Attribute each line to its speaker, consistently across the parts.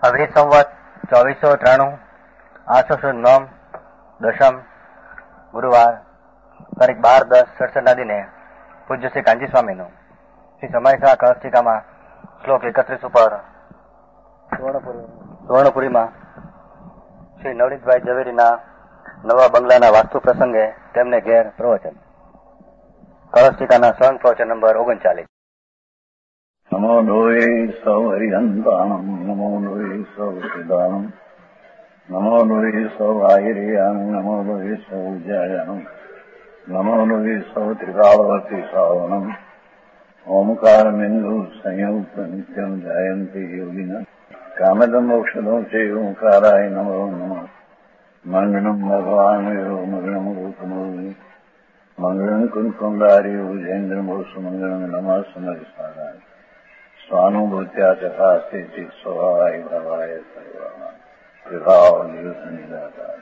Speaker 1: અભિ સંવત 2493 આસો સુદ નોમ દશમ ગુરુવાર તારીખ 12/10/67 ના દિને પૂજ્ય શ્રી કાંજી સ્વામીનું શ્રી સમાયસા કળશટીકામાં શ્લોક 31 ઉપર સુવર્ણપુરીમાં શ્રી નવનીતભાઈ ઝવેરીના નવા બંગલાના વાસ્તુ પ્રસંગે તેમને ઘેર પ્રવચન. કળશટીકાના સ્વયં પ્રવચન નંબર 39.
Speaker 2: નમો લોહે સૌ હરિહંતાણમ નમો લોહે સૌ સિદાનમ નમો લોહે સૌ આયર્યાન નમો લોહે સૌ જયાનમ નમો લોહે સૌ ત્રિકાળવતી સાવનમ ઓમકાર બિંદુ સંયુક્ત નિત્યમ જાયંતિ યોગિના કામદમ મોક્ષદો છે ઓંકારાય નમો નમઃ. મંગળમ ભગવાન મંગળમ રૂપમોહિ મંગળમ કુંકુંડારી ઉજેન્દ્ર મોક્ષ મંગળમ નમઃ સમરિસારાય સ્વાનુભૂત્યા ચકાસ્તે સ્વભાવાય ભાવાય સર્વભાવ નિવૃત્ત નિરાકાર.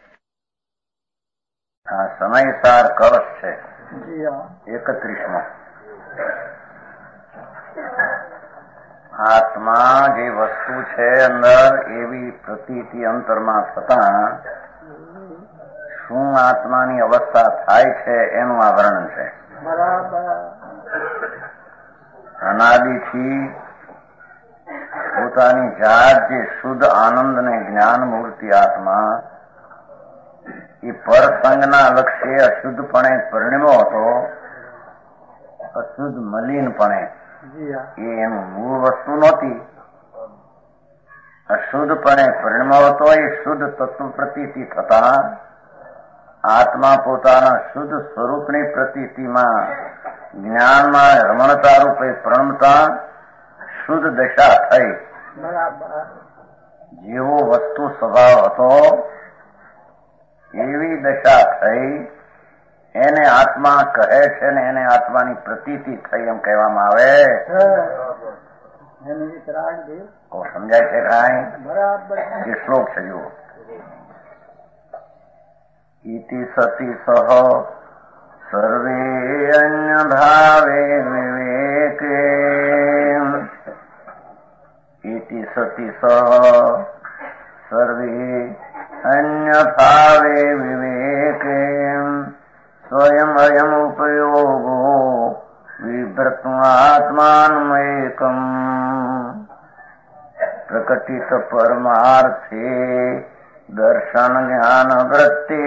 Speaker 2: આ સમયસાર કળશ છે 31મો. આત્મા જે વસ્તુ છે અંદર એવી પ્રતીતિ અંતરમાં થતા શું આત્માની અવસ્થા થાય છે એનું આ વર્ણન છે. અનાદિથી પોતાની જાત જે શુદ્ધ આનંદ ને જ્ઞાન મૂર્તિ આત્મા એ પરસંગના લક્ષ્યે અશુદ્ધપણે પરિણમ્યો હતો. અશુદ્ધ મલિનપણે એ એનું મૂળ વસ્તુ નહોતી. અશુદ્ધપણે પરિણમ્યો હતો. એ શુદ્ધ તત્વ પ્રતીતિ થતા આત્મા પોતાના શુદ્ધ સ્વરૂપની પ્રતીતિમાં જ્ઞાનમાં રમણતા રૂપે પ્રણમતા શુદ્ધ દશા થઈ. જેવો વસ્તુ સ્વભાવ હતો એવી દશા થઈ. એને આત્મા કહે છે ને એને આત્માની પ્રતીતિ થઈ એમ કહેવામાં આવે. સમજાય છે કાંઈ? એ શ્લોક છે જુઓ. ઇતિ સતી સહ સર્વે અન્ય ભાવે વિવેકે ઇતિ સતી સહ સર્વે અન્ય ભાવે વિવેકે સ્વયં અયમ ઉપયોગો વિભ્રત્માત્માનમેકમ પ્રકટિત પરમાર્થે દર્શન જ્ઞાન વૃત્તિ.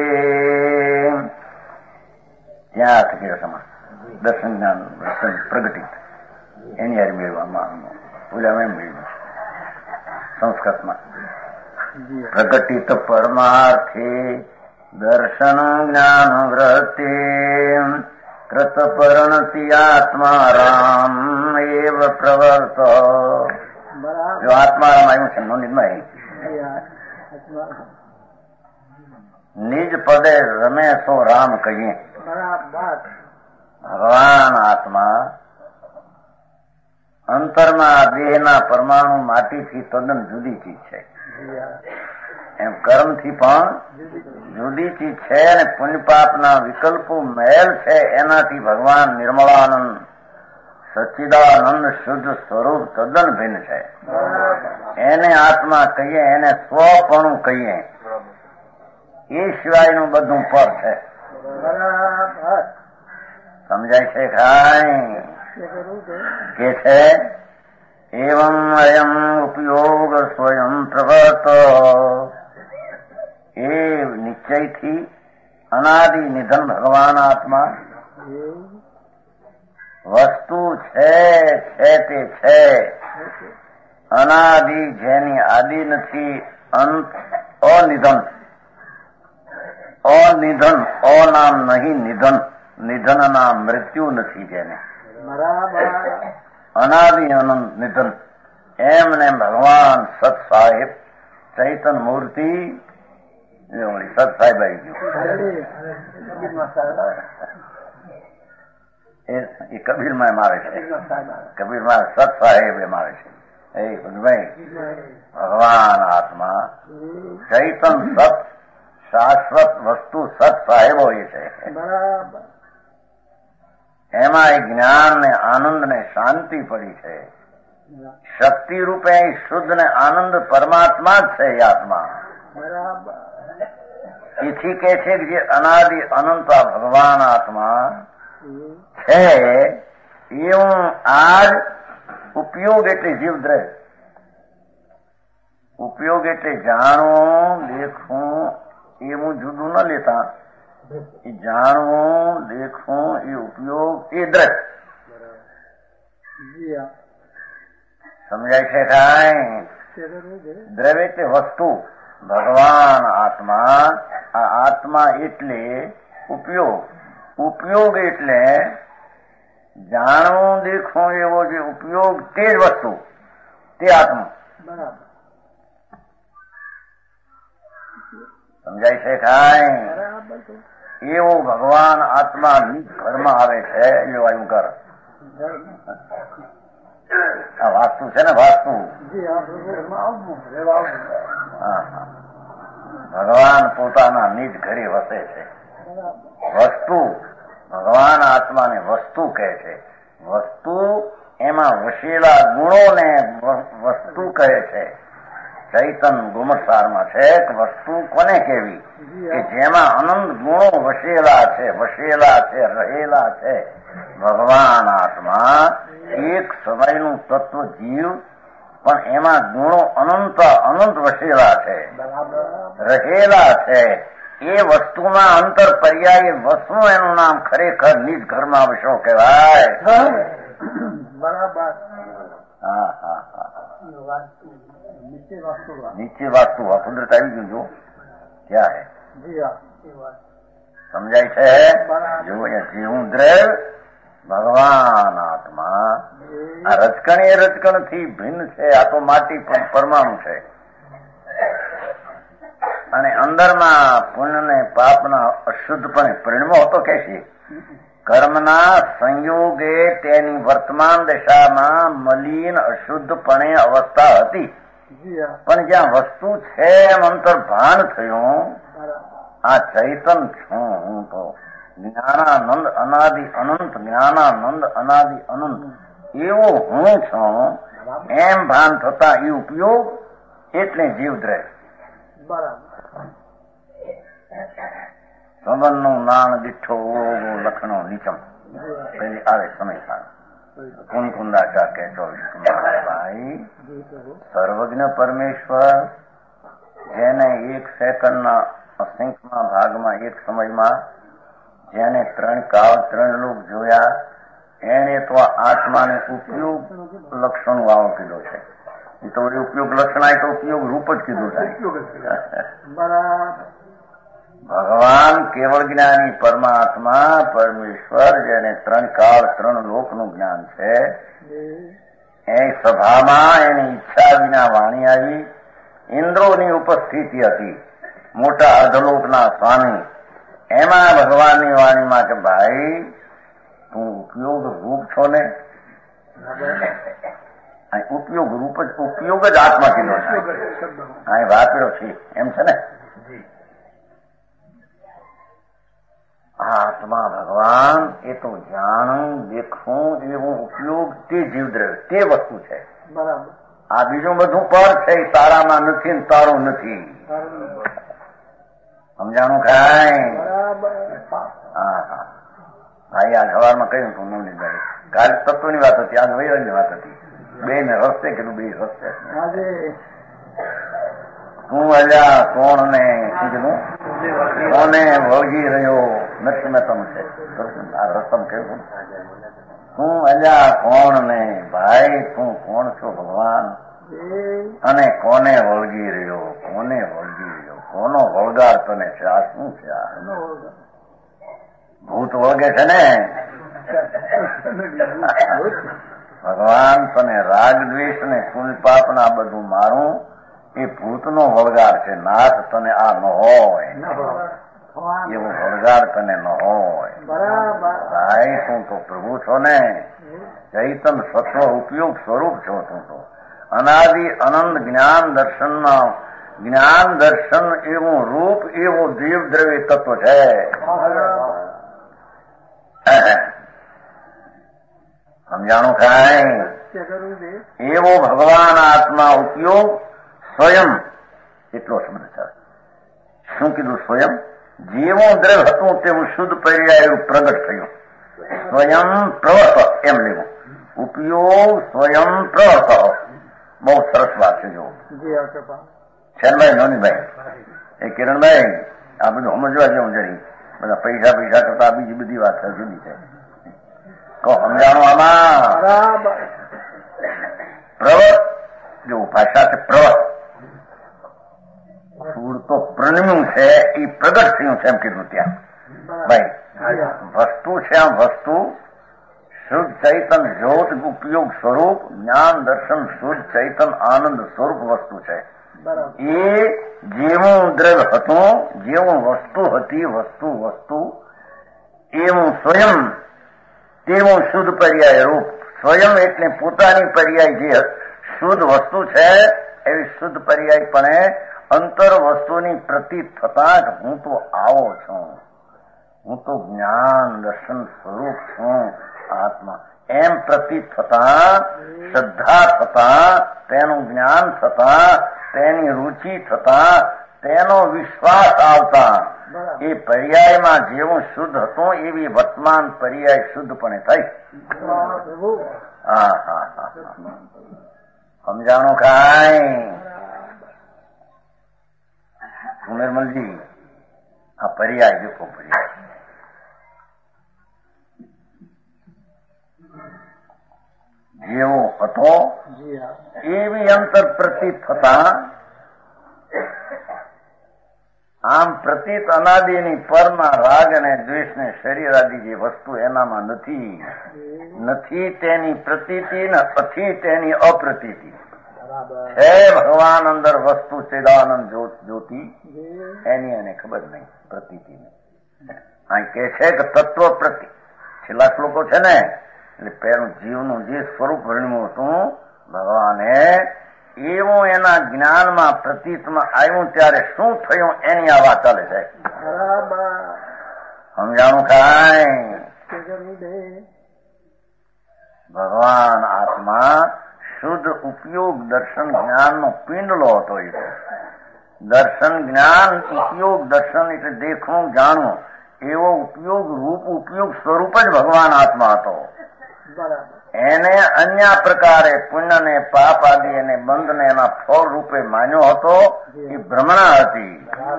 Speaker 2: ત્યાં થકી રસમાં દર્શન જ્ઞાન દર્શન પ્રગટિત એની યાર મેળવામાં બોલ્યા એમ મેળવ્યું સંસ્કૃતમાં. પ્રગટિત પરમાર્થે દર્શન જ્ઞાન વૃત્તિ કૃત પરણતિ આત્મા રામ એવ પ્રવર્ત. જો આત્મારામ આવ્યું છે નોંધમાં નિજ પદે રમે સો રામ કહીએ. ભગવાન આત્મા અંતરમાં દેહના પરમાણુ માટીથી તદ્દન જુદી ચીજ છે. એમ કર્મથી પણ જુદી ચીજ છે. અને પુણ્યપાપના વિકલ્પો મહેલ છે એનાથી ભગવાન નિર્મળાનંદ સચ્ચિદાનંદ શુદ્ધ સ્વરૂપ તદ્દન ભિન્ન છે. એને આત્મા કહીએ, એને સ્વપણું કહીએ. એ સિવાયનું બધું પર છે. સમજાય છે કાંઈ? કે છે એવં અયમ ઉપયોગ સ્વયં પ્રવર્ત. એ નિશ્ચયથી અનાદિ નિધન ભગવાન આત્મા વસ્તુ છે તે છે. અનાદિ જેની આદિ નથી, અંત અનિધન. અનિધન અ નામ નહીં નિધન. નિધન નામ મૃત્યુ નથી જેને. અનાદિ અનંત નિધન. એમને ભગવાન સત સાહેબ ચૈતન મૂર્તિ સત સાહેબ આવી ગયું. એ કબીરમાં એમ આવે છે. કબીરમાં સત સાહેબ એમ આવે છે. એ ભગવાન આત્મા ચૈતન સત શાશ્વત વસ્તુ સત સાહેબો એ છે. એમાં એ જ્ઞાન ને આનંદ ને શાંતિ પડી છે. શક્તિ રૂપે શુદ્ધ ને આનંદ પરમાત્મા જ છે એ આત્મા. એથી કે છે કે જે અનાદિ અનંત ભગવાન આત્મા છે એવું આજ ઉપયોગ એટલે જીવદ્રવ્ય. ઉપયોગ એટલે જાણવું દેખવું એવું જુદું ન લેતા. એ જાણવું દેખવું એ ઉપયોગ એ દ્રવ્ય. સમજાય છે કાંઈ? દ્રવ્ય એટલે વસ્તુ. ભગવાન આત્મા, આ આત્મા એટલે ઉપયોગ. ઉપયોગ એટલે જાણવું દેખવું એવો જે ઉપયોગ તે જ વસ્તુ, તે આત્મા. સમજાય છે કાંઈ? એવો ભગવાન આત્મા ઘરમાં આવે છે. એવો આવ્યું ઘર. આ વાસ્તુ છે ને, વાસ્તુ. ભગવાન પોતાના નિજ ઘરે વસે છે. વસ્તુ ભગવાન આત્માને વસ્તુ કહે છે. વસ્તુ એમાં વસેલા ગુણોને વસ્તુ કહે છે. ચૈતન ગુમસારમાં છે કે વસ્તુ કોને કેવી? કે જેમાં અનંત ગુણો વસેલા છે, રહેલા છે. ભગવાન આત્મા એક સમયનું તત્વ જીવ, પણ એમાં ગુણો અનંત વસેલા છે, રહેલા છે. એ વસ્તુમાં અંતર પર્યાય વસ્તુ, એનું નામ ખરેખર નિજ ઘરમાં વસો કહેવાય. હા હા હા. નીચે વાસ્તુ કુદરત આવી ગયું. જો ક્યાં હે, સમજાય છે? જો જીવું દ્રવ્ય ભગવાન આત્મા. આ રજકણ એ રજકણ થી ભિન્ન છે. આ તો માટી પરમાણુ છે. અને અંદરમાં પુણ્ય ને પાપના અશુદ્ધપણે પરિણમો હતો કે છે. કર્મના સંયોગે તેની વર્તમાન દશામાં મલિન અશુદ્ધપણે અવસ્થા હતી. પણ જ્યાં વસ્તુ છે એમ અંતર્ભાન થયું. આ ચૈતન છું હું તો. જ્ઞાનાનંદ અનાદિ અનંત, જ્ઞાનાનંદ અનાદિ અનંત એવો હું છું એમ ભાન થતા એ ઉપયોગ એટલે જીવદ્રવ્ય. સંબંધનું નાણ દીઠો લખણો નીચમ પેલી આવે સમય કુંકુંદાચા કે 24 ભાઈ સર્વજ્ઞ પરમેશ્વર જેને એક સેકન્ડના અસંખ્યમાં ભાગમાં એક સમયમાં જેને 3 કાળ 3 લોક જોયા, એને તો આત્માને ઉપયોગ લક્ષણ વાળો કીધો છે. એ તો ઉપયોગ લક્ષણ તો ઉપયોગ રૂપ જ કીધું થાય. ભગવાન કેવળ જ્ઞાની પરમાત્મા પરમેશ્વર જેને 3 કાળ 3 લોકનું જ્ઞાન છે, એ સભામાં એની ઈચ્છા વિના વાણી આવી. ઇન્દ્રોની ઉપસ્થિતિ હતી, મોટા અર્ધલોકના સ્વામી. એમાં ભગવાનની વાણીમાં કે ભાઈ તું ઉપયોગ રૂપ છો ને. ઉપયોગ રૂપ જ ઉપયોગ જ આત્મા કીધો છે. અહીં વાપર્યો છે એમ છે ને. આત્મા ભગવાન એ તો જાણવું દેખવું એવું ઉપયોગ તે જીવદ્રવ્ય તે વસ્તુ છે. આ બીજું બધું પર છે. તારામાં નથી ને તારું નથી. સમજાણું કાંઈ? હા હા ભાઈ આ સવારમાં કહ્યું તું નવનીતભાઈ, કાલે તત્વની વાત હતી, આજ વૈરાગની વાત હતી. બે ને રસ્તે કીધું, બે રસ્તે. તું અલ્યા કોણ ને કીધું કોને વળગી રહ્યો નથી મેં તમે છે આ રસ્તમ કહ્યું. તું અલ્યા કોણ ને ભાઈ તું કોણ છો ભગવાન, અને કોને વળગી રહ્યો, કોને વળગી રહ્યો, કોનો વળગાર તને છે? આ શું છે? આ ભૂત વળગે છે ને. ભગવાન તને રાગ દ્વેષ ને કુલ પાપ ના બધું મારું એ ભૂતનો વળગાર છે. નાથ તને આ ન હોય, એવું વળગાર તને ન હોય. ભાઈ તું તો પ્રભુ છો ને, ચૈતન સત્વ ઉપયોગ સ્વરૂપ છો તું તો. અનાદિ અનંત જ્ઞાન દર્શન એવું રૂપ એવું જીવ દ્રવ્ય તત્વ છે. સમજાણું કાંઈ? એવો ભગવાન આત્મા ઉપયોગ સ્વયં એટલો શબ્દ છે. શું કીધું? સ્વયં જેવું દ્રવ હતું તેવું શુદ્ધ પર્યાય પ્રગટ થયું. સ્વયં પ્રવર્ત એમ લેવું. ઉપયોગ સ્વયં પ્રવર્ત. બહુ સરસ વાત છે. જો શરણભાઈ નોનીભાઈ એ કિરણભાઈ આ બધું સમજવા જેવું જરી. બધા પૈસા કરતા બીજી બધી વાત જુદી છે. કહો સમજાણું આમાં? પ્રવર્ત જો ભાષા છે પ્રવર્ત. સૂળ તો પ્રણમ્યું છે એ પ્રગટ થયું છે એમ કીધું ત્યાં. ભાઈ વસ્તુ છે આમ વસ્તુ શુદ્ધ ચૈતન જ્યોત ઉપયોગ સ્વરૂપ જ્ઞાન દર્શન શુદ્ધ ચૈતન આનંદ સ્વરૂપ વસ્તુ છે. એ જેવું દ્રવ્ય હતું જેવું વસ્તુ હતી વસ્તુ એવું સ્વયં તેવું શુદ્ધ પર્યાય રૂપ. સ્વયં એટલે પોતાની પર્યાય જે શુદ્ધ વસ્તુ છે એવી શુદ્ધ પર્યાય પણ અંતર વસ્તુની પ્રતીત થતા જ હું તો આવો છું, હું તો જ્ઞાન દર્શન સ્વરૂપ છું આત્મા એમ પ્રતીત થતા, શ્રદ્ધા થતા, તેનું જ્ઞાન થતા, તેની રુચિ થતા, તેનો વિશ્વાસ આવતા એ પર્યાયમાં જેવું શુદ્ધ હતું એવી વર્તમાન પર્યાય શુદ્ધપણે થઈ. સમજાણું કાંઈ? સુમેરમલજી આ પર્યાય દેખો. પર્યાય જેવો હતો એવી અંતર પ્રતીત થતા આમ પ્રતીત અનાદિની પરના રાગ અને દ્વેષ ને શરીર આદિ જે વસ્તુ એનામાં નથી તેની પ્રતીતિ ને નથી તેની અપ્રતીતિ છે. ભગવાન અંદર વસ્તુ ચેદાનંદ જ્યોતિ એની એને ખબર નહીં પ્રતીતિ ને. અહીં કે છે કે તત્વ પ્રતિ છેલ્લા શ્લોકો છે ને એટલે પેલું જીવનું જે સ્વરૂપ વર્ણ્યું હતું ભગવાને એવું એના જ્ઞાનમાં પ્રતીતમાં આવ્યું ત્યારે શું થયું એની આ વાત ચાલે છે. સમજાણું કાંઈ? ભગવાન આત્મા શુદ્ધ ઉપયોગ દર્શન જ્ઞાનનો પિંડલો હતો. એ દર્શન જ્ઞાન ઉપયોગ દર્શન એટલે દેખવું જાણવું એવો ઉપયોગ રૂપ ઉપયોગ સ્વરૂપ જ ભગવાન આત્મા હતો. એને અન્ય પ્રકારે પુણ્ય ને પાપ આદિ એને બંધ ને એના ફળ રૂપે માન્યો હતો. એ ભ્રમણા હતી.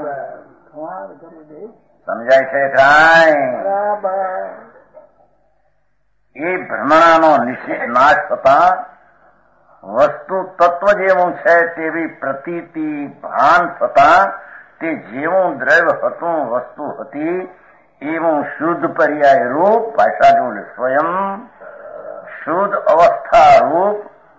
Speaker 2: સમજાય છે કાંઈ? એ ભ્રમણાનો નાશ થતા વસ્તુ તત્વ જેવું છે તેવી પ્રતીતિ ભાન થતા તે જેવું દ્રવ્ય હતું વસ્તુ હતી એવું શુદ્ધ પર્યાય રૂપ ભાષા જોડે સ્વયં શુદ્ધ અવસ્થા રૂપ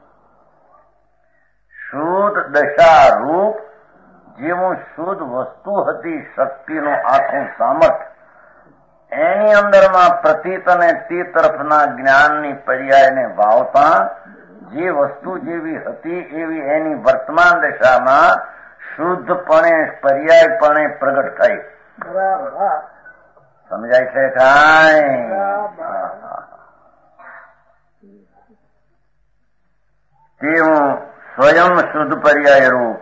Speaker 2: શુદ્ધ દશા રૂપ જેવું શુદ્ધ વસ્તુ હતી શક્તિનું આખું સામર્થ્ય એની અંદરમાં પ્રતીત અને તે તરફના જ્ઞાનની પર્યાયને વાવતા જે વસ્તુ જેવી હતી એવી એની વર્તમાન દશામાં શુદ્ધપણે પર્યાયપણે પ્રગટ થઈ. સમજાય છે કાંઈ? તેવું સ્વયં શુદ્ધ પર્યાય રૂપ.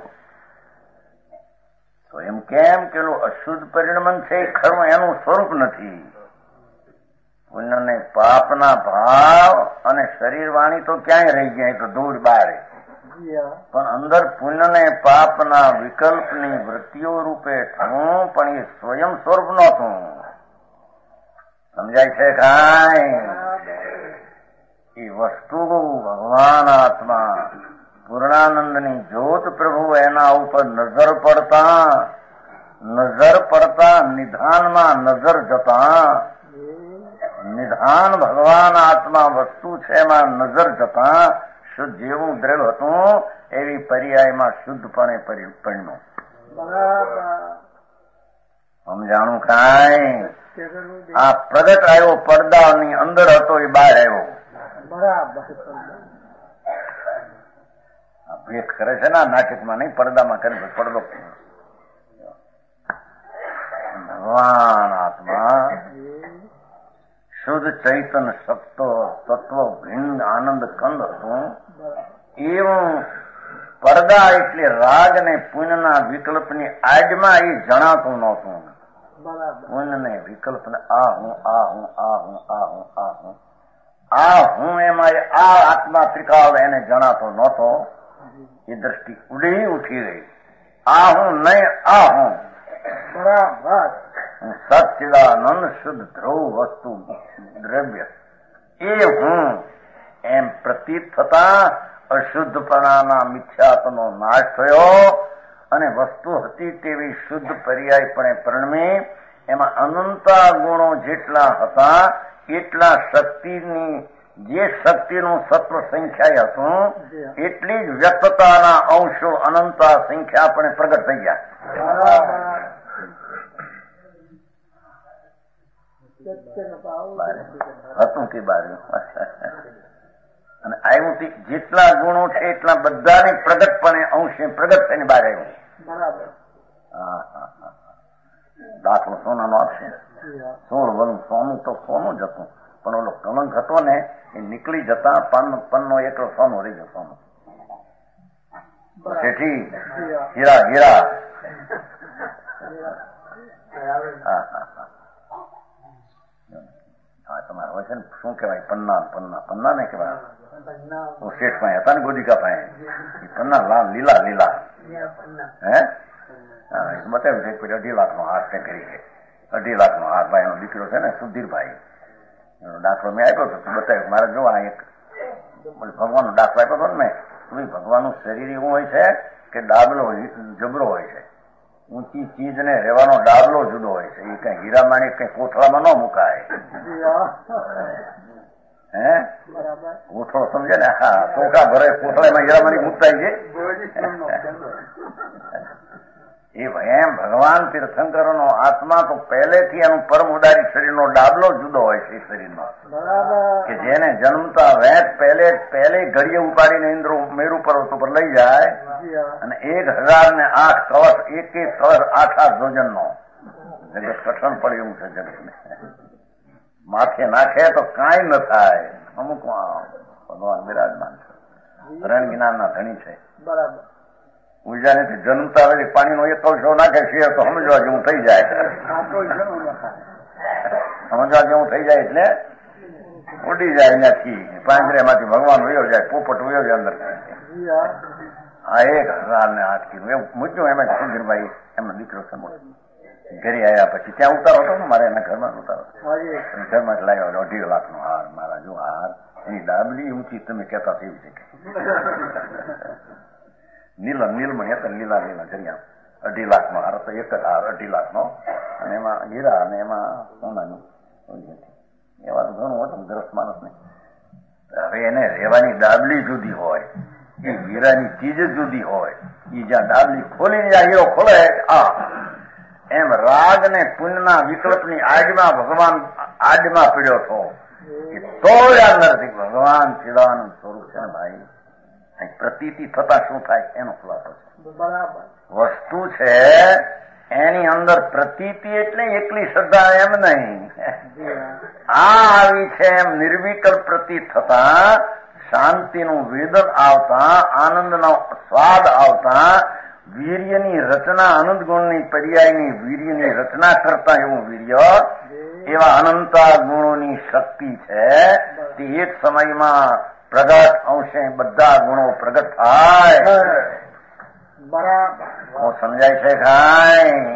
Speaker 2: સ્વયં કેમ પેલું અશુદ્ધ પરિણમન છે ખરું એનું સ્વરૂપ નથી. પુણ્ય ને પાપના ભાવ અને શરીર વાણી તો ક્યાંય રહી ગયા, તો દૂર બહાર. પણ અંદર પુણ્ય ને પાપના વિકલ્પની વૃત્તિઓ રૂપે થવું પણ એ સ્વયં સ્વરૂપ નહોતું. સમજાય છે કાંઈ? એ વસ્તુ ભગવાન આત્મા પૂર્ણાનંદની જ્યોત પ્રભુ એના ઉપર નજર પડતા નિધાનમાં નજર જતા નિધાન ભગવાન આત્મા વસ્તુ છે એમાં નજર જતા શુદ્ધ જેવું દ્રવ્ય હતું એવી પર્યાયમાં શુદ્ધપણે પરિણમ્યું. સમજાણું કાંઈ? આ પ્રગટ આવ્યો પડદાની અંદર હતો એ બહાર આવ્યો. ભેદ કરે છે ને નાટકમાં નહીં, પડદામાં કરે પડદો. ભગવાન આત્મા શુદ્ધ ચૈતન તત્વ ભિન્ન આનંદ કંદ હતું. એવું પડદા એટલે રાગ ને પુણ્યના વિકલ્પની આડમાં એ જણાતું નહોતું. પુણ્ય ને વિકલ્પ ને આ હું આ હું આ હું આ હું આ હું આ હું એમાં આ આત્મા ત્રિકાળ એને જણાતો નહોતો. એ દ્રષ્ટિ ઉડી ઉઠી ગઈ. આ હું નહીં આ હું બરાબર સચ્ચિદાનંદ શુદ્ધ ધ્રુવ વસ્તુ દ્રવ્ય એ હું એમ પ્રતીત થતા અશુદ્ધપણાના મિથ્યાત્વનો નાશ થયો અને વસ્તુ હતી તેવી શુદ્ધ પર્યાયપણે પરિણમી. એમાં અનંતા ગુણો જેટલા હતા એટલા શક્તિની જે શક્તિનું સત્વ સંખ્યા હતું એટલી જ વ્યક્તતાના અંશો અનંતા સંખ્યાપણે પ્રગટ થઈ ગયા. હતું કે બાર્યું અને આવ્યું જેટલા ગુણો છે એટલા બધાને પ્રગટપણે અંશે પ્રગટ થઈને બહાર આવ્યું. દાખલો સોનાનો આપશે. 16 વરું સોનું તો સોનું જ હતું, પણ ઓલો કલંક હતો ને એ નીકળી જતા પન્નો એકલો સોનું રહી ગયો. સોનું શેઠી હીરા હીરા તમારે હોય છે ને શું કેવાય પન્ના પન્ના પન્ના ને કેવાય. શેઠ પાસે હતા ને ગોદિકા પાસે પન્ના લાલ લીલા લીલા હે બતાવ્યું છે. 2.5 લાખનો હાર તે કરી છે. 2.5 લાખનો હાર ભાઈ એનો દીકરો છે ને સુધીરભાઈ એનો દાખલો મેં આપ્યો હતો. બતાવ્યું મારે જો આ એક ભગવાનનો દાખલો આપ્યો હતો ને મેં ભગવાનનું શરીર એવું હોય છે કે ડાબલો જબરો હોય છે. ઊંચી ચીજ ને રહેવાનો ડાબલો જુદો હોય છે. એ કઈ હીરામાણી કઈ કોથળામાં ન મુકાય. હે કોથળો સમજે ને? હા ચોખા ભરે કોથળામાં હીરામાણી મુકતા છે. એ એમ ભગવાન તીર્થંકરોનો આત્મા તો પહેલેથી એનું પરમ ઉદારી શરીરનો ડાબલો જુદો હોય છે. શરીરનો કે જેને જન્મતા વેત પહેલે ઘડીએ ઉપાડીને ઇન્દ્ર મેરુ પર્વત ઉપર લઈ જાય અને 1008 કળશ એક કળશ 8 જોજનનો જગત કઠણ પડ્યું છે. જગતને માથે નાખે તો કાંઈ ન થાય. અમુક ભગવાન બિરાજમાન છે. રણ જ્ઞાનના ધણી છે. બરાબર ઉર્જા નથી. જન્મતા હવે પાણીનો એક કળશો નાખે છે તો સમજવા જેવું થઈ જાય. સમજવા જેવું થઈ જાય એટલે ઉડી જાય ત્યાંથી પાંજરેમાંથી ભગવાન વયો જાય. પોપટ વયો જાય અંદર. આ 1008 કિલો એવું મૂક્યું. એમાં સુધીરભાઈ એમનો દીકરો સમો ઘરે આવ્યા પછી ત્યાં ઉતારો હતો ને મારે એના ઘરમાં ઉતારો ઘરમાં લાવ્યો 2.5 લાખનો હાર. મારા જો હાર એની ડાબલી ઊંચી તમે કહેતા તેવી છે. નીલમણી હતા લીલા લીલા જરિયા. 2.5 લાખનો હાર હતો. એક જ હાર 2.5 લાખનો અને એમાં હીરા અને એમાં સોનાનું એવા તો ઘણું હતું ગ્રસ્ત માણસને. હવે એને રહેવાની ડાબલી જુદી હોય, એ હીરાની ચીજ જુદી હોય. એ જ્યાં ડાબલી ખોલીને જ્યાં હીરો ખોલે એમ રાગ ને પુણ્યના વિકલ્પની આડમાં ભગવાન આડમાં પીડ્યો હતો. તો અંદરથી ભગવાન ચિદાનંદ સ્વરૂપ છે ને ભાઈ. પ્રતીતિ થતા શું થાય એનો ખુલાસો છે. વસ્તુ છે એની અંદર પ્રતીતિ એટલે એકલી શ્રદ્ધા એમ નહીં. આ આવી છે એમ નિર્વિકલ્પ પ્રતીત થતા શાંતિનું વેદન આવતા આનંદનો સ્વાદ આવતા વીર્યની રચના અનંત ગુણની પર્યાયની વીર્યની રચના કરતા એવું વીર્ય એવા અનંતા ગુણોની શક્તિ છે. તે એક સમયમાં પ્રગટ અંશે બધા ગુણો પ્રગટ થાય. બરાબર સમજાય છે? ખાય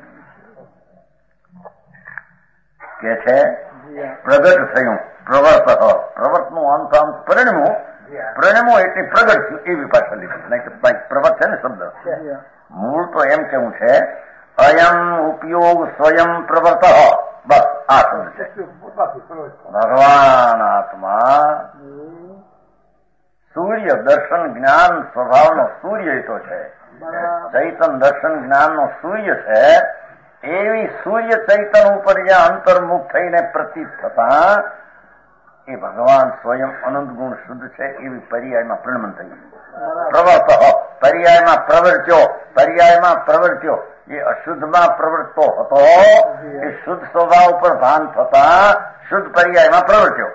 Speaker 2: કે છે પ્રગટ થયું. પ્રવર્તનું અંત પરિણમો એટલે પ્રગટ થયું એવી પાછળ લીધી. નહીં કે પ્રવર્ત છે ને શબ્દ મૂળ તો એમ કેવું છે અયમ ઉપયોગ સ્વયં પ્રવર્ત. બસ આ શબ્દ છે. ભગવાન આત્મા સૂર્ય દર્શન જ્ઞાન સ્વભાવનો સૂર્ય તો છે. ચૈતન દર્શન જ્ઞાનનો સૂર્ય છે. એવી સૂર્ય ચૈતન ઉપર જ્યાં અંતર્મુખ થઈને પ્રતીત થતા એ ભગવાન સ્વયં અનંત ગુણ શુદ્ધ છે એવી પર્યાયમાં પરિણમન થયું. પ્રવર્ત પર્યાયમાં પ્રવર્ત્યો એ અશુદ્ધમાં પ્રવૃત્તો હતો એ શુદ્ધ સ્વભાવ ઉપર ભાન થતા શુદ્ધ પર્યાયમાં પ્રવર્ત્યો.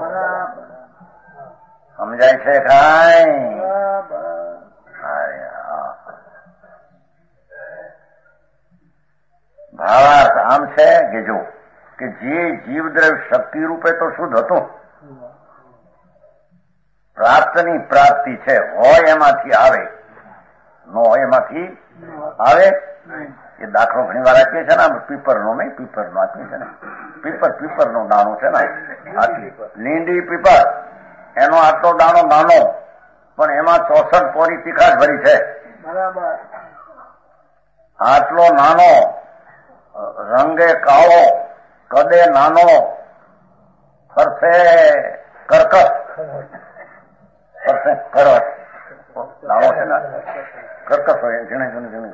Speaker 2: સમજાય છે કાંઈ? ભાવાર્થ આમ છે કે જો કે જે જીવદ્રવ્ય શક્તિ રૂપે તો શુદ્ધ હતું, પ્રાપ્તની પ્રાપ્તિ છે, હોય એમાંથી આવે, ન હોય એમાંથી આવે. એ દાખલો ઘણી વાર આપીએ છે ને, પીપરનો નહીં, પીપરનો આપીએ છે ને, પીપરનો દાણો છે ને, લીંડી પીપર, એનો આટલો દાણો નાનો, પણ એમાં 64 પોરી તીખાશ ભરી છે. આટલો નાનો, રંગે કાળો, કદે નાનો, ફરસે કરકસ, ફરસે કરસ દાણો છે ને, કરકસ હોય ઝીણે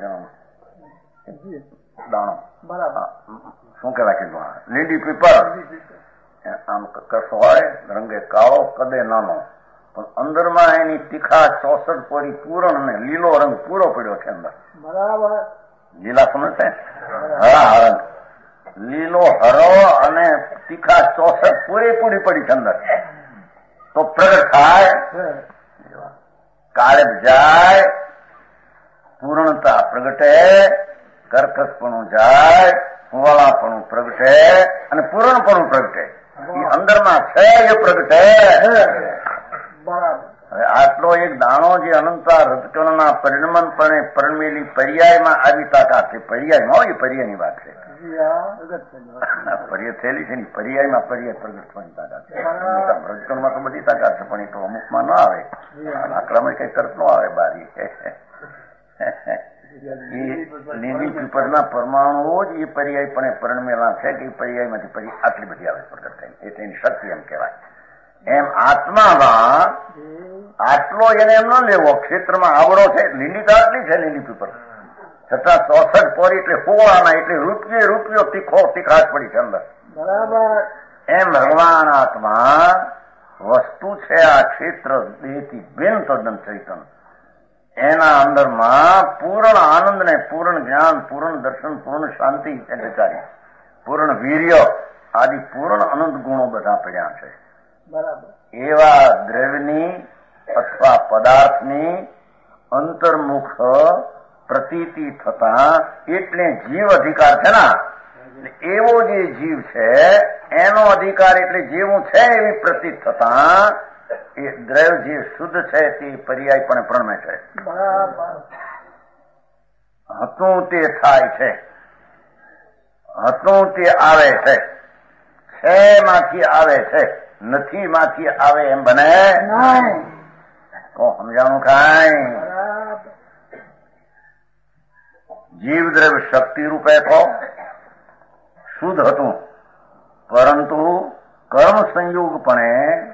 Speaker 2: દાણો, શું કહેવાય કે લીંડી પીપર આમ કરસો હોય, રંગે કાળો, કદે નાનો, પણ અંદરમાં એની તીખા 64 પોરી પૂરણ ને લીલો રંગ પૂરો પડ્યો છે અંદર. બરાબર. લીલા સમજશે? હરા રંગ, લીલો હરો અને તીખા 64 પૂરેપૂરી પડી છે અંદર. તો પ્રગટ થાય, કાળે જાય, પૂર્ણતા પ્રગટે, કર્કશપણું જાય, કુંવાળાપણું પ્રગટે અને પૂર્ણપણું પ્રગટે. એ અંદરમાં છે એ પ્રગટે. હવે આટલો એક દાણો જે અનંતા રજકણના પરિણમનપણે પરણમેલી પર્યાયમાં આવી તાકાત છે. પર્યાયમાં હોય, એ પર્યાયની વાત છે. પર્યાય થયેલી છે ને, પર્યાયમાં પર્યાય પ્રગટ થવાની તાકાત છે. રજકણમાં તો બધી તાકાત છે, પણ એ તો અમુકમાં ન આવે, આકડામાં કઈ તરફ ન આવે બારી. એ લીલી પીપળના પરમાણુઓ જ એ પર્યાયપણે પરણમેલા છે કે એ પર્યાયમાંથી આટલી બધી આવે પ્રગટ થઈ, એ તેની શક્તિ એમ કહેવાય. એમ આત્મામાં આટલો એને એમ ન લેવો, ક્ષેત્રમાં આવડો છે, લીંડી તો આટલી છે લીંડી પીપળ, છતાં 64 પોરી એટલે હોવાના, એટલે રૂપિયો તીખાશ પડી છે અંદર. બરાબર. એમ ભગવાન આત્મા વસ્તુ છે, આ ક્ષેત્ર દેહથી બેન તદ્દન ચૈતન, એના અંદરમાં પૂર્ણ આનંદ ને પૂર્ણ જ્ઞાન, પૂર્ણ દર્શન, પૂર્ણ શાંતિ, પૂર્ણ વીર્ય આદિ પૂર્ણ અનંત ગુણો બધા પડ્યા છે. બરાબર. એવા દ્રવ્યની અથવા પદાર્થની અંતર્મુખ પ્રતીતિ થતા એટલે જીવ અધિકાર છે ને, એવો જે જીવ છે એનો અધિકાર એટલે જેવું છે એવી પ્રતીત થતા એ દ્રવ્ય જે શુદ્ધ છે તે પર્યાયપણે પ્રણમે છે. હતું તે થાય છે, હતું તે આવે છે, માંથી આવે છે, નથી માંથી આવે એમ બને. તો સમજાણું કાંઈ? જીવ દ્રવ્ય શક્તિ રૂપે તો શુદ્ધ હતું, પરંતુ કર્મ સંયોગપણે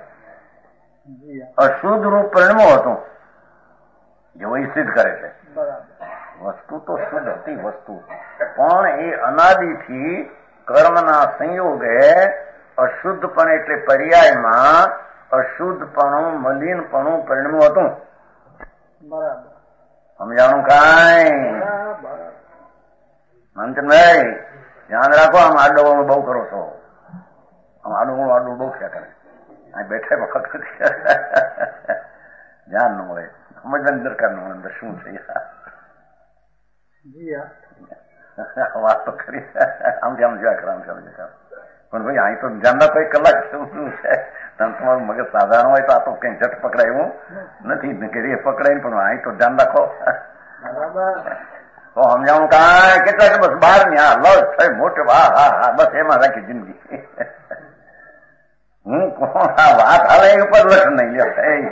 Speaker 2: અશુદ્ધ રૂપ પરિણમો હતું, જેવો એ સિદ્ધ કરે છે. વસ્તુ તો શુદ્ધ હતી વસ્તુ, પણ એ અનાદિથી કર્મના સંયોગે અશુદ્ધપણ એટલે પર્યાયમાં અશુદ્ધપણું, મલિનપણું પરિણમ્યું હતું. બરાબર. સમજાણું કાંઈ? મંચનભાઈ ધ્યાન રાખો, આમ આડોવાનું બહુ કરો છો, આમ આડું બહુ થયા કરે, અહીં બેઠા વખત ધ્યાન ન મળે, સમજવાની દરકાર ન મળે અંદર શું છે. વાત તો ખરી, આમ જોયા કરે, પણ ભાઈ અહીં તો ધ્યાન રાખો, 1 કલાક શું છે, તમારું મગજ સાધારણ હોય તો આ તો કઈ ઝટ પકડાય એવું નથી કે એ પકડાય, પણ અહીં તો ધ્યાન રાખો. તો સમજાણું કાંઈ? કેટલા કે બસ બહાર ની હા લસ થઈ મોટે, હા બસ એમાં રાખી જિંદગી. હું કોણ આ વાત હાલે એ ઉપર લક્ષ નહીં લે,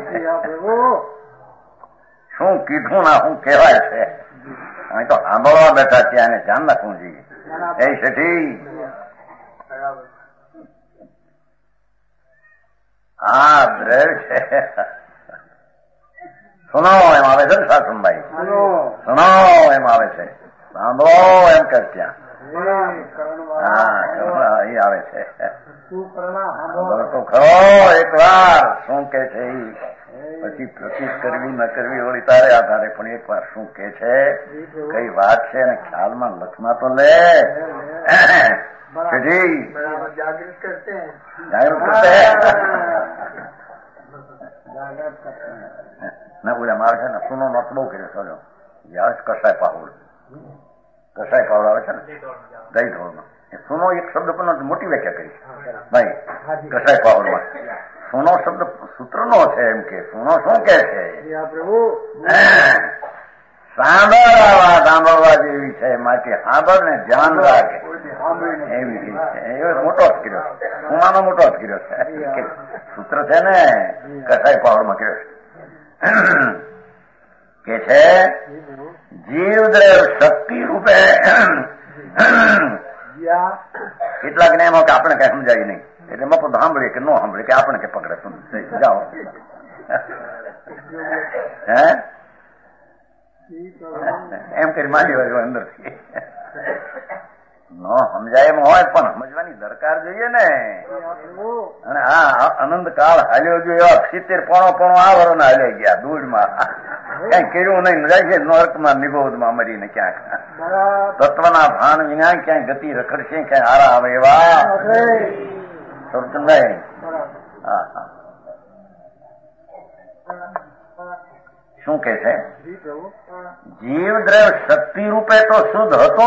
Speaker 2: શું કીધું ના શું કહેવાય છે, અહીં તો સાંભળવા બેઠા છે, આને ધ્યાન રાખવું જોઈએ. એ શેઠી હા દ્રવ્ય છે, સુનો એમ આવે છે ને સાસુભાઈ, સુનો એમ આવે છે, સાંભળો એમ કર ત્યાં. હા એ આવે છે, તો ખરો એક વાર શું કે છે પછી પ્રતિત કરવી ન કરવી વળી તારે આધારે, પણ એક વાર શું કે છે, કઈ વાત છે અને ખ્યાલમાં લખમાં તો લે.
Speaker 3: जागृत करते हैं,
Speaker 2: ના બોલ્યા મારે છે ને સુનો નોટ બહુ કર્યો સોજો આવે છે કસાય પાહોળ આવે છે ને દહીં ઢોળમાં. સુનો એક શબ્દ પણ મોટી વ્યાખ્યા કરી ભાઈ કસાય પાહોળમાં. સુનો શબ્દ સૂત્રનો છે, એમ કે સુનો શું કે છે, સાંભળવા જેવી છે, માટે સાંભળ ને ધ્યાન રાખે એવી છે. એ મોટો જ કર્યો છે, સુનાનો મોટો જ કર્યો છે, સૂત્ર છે ને કસાય પાવરમાં કર્યો છે, કે છે જીવદ્રવ શક્તિ રૂપે. કેટલાક ને એમાં કે આપણે કઈ સમજાય નહીં, એટલે મફત સાંભળીએ કે ન સાંભળીએ કે આપણે કે પકડે જાઓ. હે એમ કરી માંડી વાગ્યો અંદરથી. ન સમજાય એમ હોય પણ સમજવાની દરકાર જોઈએ ને. અને આ આનંદ કાળ હાલ્યો ગયો, એવા 70 આ વરોના હાલ્યા ગયા ધૂળમાં, કઈ કર્યું નહીં, જાય છે નર્કમાં નિગોદમાં મરીને ક્યાંક. તત્વના ભાન વિના ક્યાંય ગતિ રખડશે, ક્યાંય હારા આવે એવા નહીં. હા હા શું કે છે, જીવદ્રવ શક્તિ રૂપે તો શુદ્ધ હતો.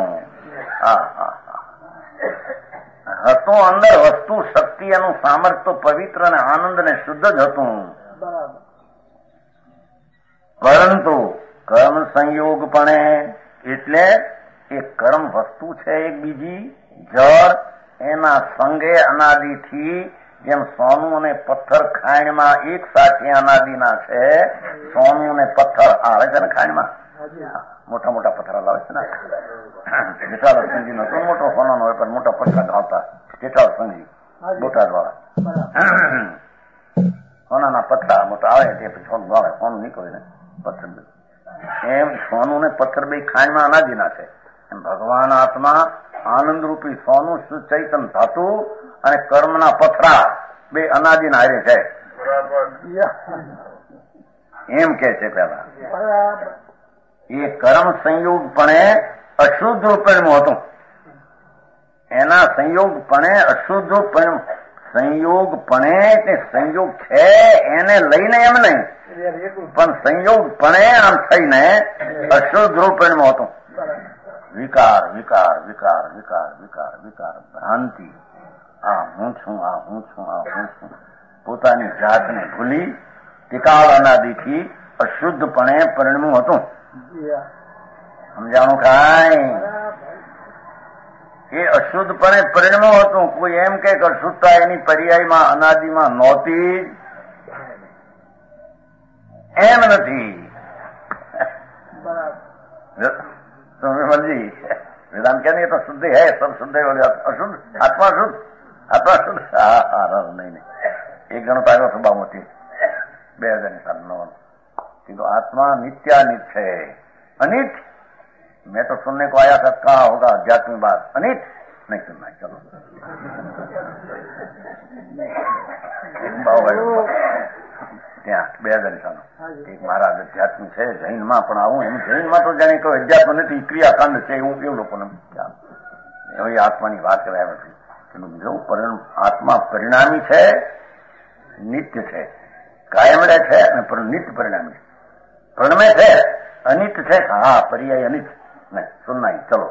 Speaker 2: હતો અંદર વસ્તુ શક્તિ, એનું સામર્થ્ય તો પવિત્ર અને આનંદ ને શુદ્ધ જ હતું. પરંતુ કર્મ સંયોગપણે, એટલે એ કર્મ વસ્તુ છે એક બીજી જળ, એના સંગે અનાદિથી, જેમ સોનું અને પથ્થર ખાણમાં એક સાથે અનાદિના છે. સોનું અને પથ્થર આવે છે ને ખાણમાં, મોટા મોટા પથ્થર લાવે છે ને. જેઠાલ સંઘી નો મોટો સોનો હોય પણ મોટા પથ્થર આવતા જેઠાલ સંઘી બોટાદ વાળા સોનાના પથ્થર મોટા આવે તે પછી સોનું આવે, સોનું નીકળે ને પથ્થર. એમ સોનું ને પથ્થર બે ખાણમાં અનાદિના છે. એમ ભગવાન આત્મા આનંદરૂપી સોનું સુચૈતન ધાતુ અને કર્મના પથરા બે અનાદિના હારે છે, એમ કે છે. પેલા એ કર્મ સંયોગપણે અશુદ્ધ રૂપેણું હતું. એના સંયોગપણે અશુદ્ધ રૂપેણું, સંયોગપણે તે સંયોગ છે એને લઈને એમ નહીં, પણ સંયોગપણે આમ થઈને અશુદ્ધ રૂપેણું હતું. વિકાર વિકાર વિકાર વિકાર વિકાર વિકાર ભ્રાંતિ, આ હું છું, આ હું છું, આ હું છું, પોતાની જાતને ભૂલી ટીકાળ અનાદિથી અશુદ્ધપણે પરિણમ્યું હતું. સમજાણું કાંઈ? એ અશુદ્ધપણે પરિણમ્યું હતું. કોઈ એમ કે અશુદ્ધતા એની પર્યાયમાં અનાદિમાં નહોતી, એમ નથી. સમજી વેદાંત કે નહીં તો શુદ્ધ હૈ, સબ શુદ્ધ અશુદ્ધ, આત્મા શુદ્ધ, આત્મા શુદ્ધ. હા નહીં એક જણો પાડ્યો સ્વભાવ મોટી 2007 કીધું आत्मा नित्यानित है, अनित। मैं तो सुनने को आया था, कहा होगा अध्यात्म बात, अनित नहीं सुनना है, चलो। ત્યાં 2000 એક મહારાજ અધ્યાત્મ છે, જૈનમાં પણ આવું. એમ જૈનમાં તો જાણે કોઈ અધ્યાત્મ નથી, ક્રિયાકાંડ છે, એવું એવું લોકોને એવી આત્માની વાત કરાય નથી. જો આત્મા પરિણામી છે, નિત્ય છે, કાયમ રહે છે અને નિત્ય પરિણામી પ્રણમે છે, અનિત છે. હા, પર્યાય અનિત નહીં, સુનના ચલો.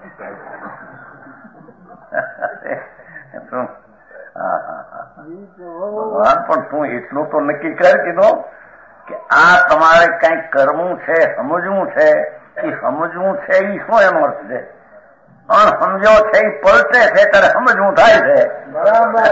Speaker 2: ભગવાન પણ તું એટલું તો નક્કી કર કીધું કે આ તમારે કઈક કરવું છે, સમજવું છે. એ સમજવું છે એ શું એનો અર્થ છે? અણસમજો છે એ પલટે છે ત્યારે સમજવું થાય છે. બરાબર.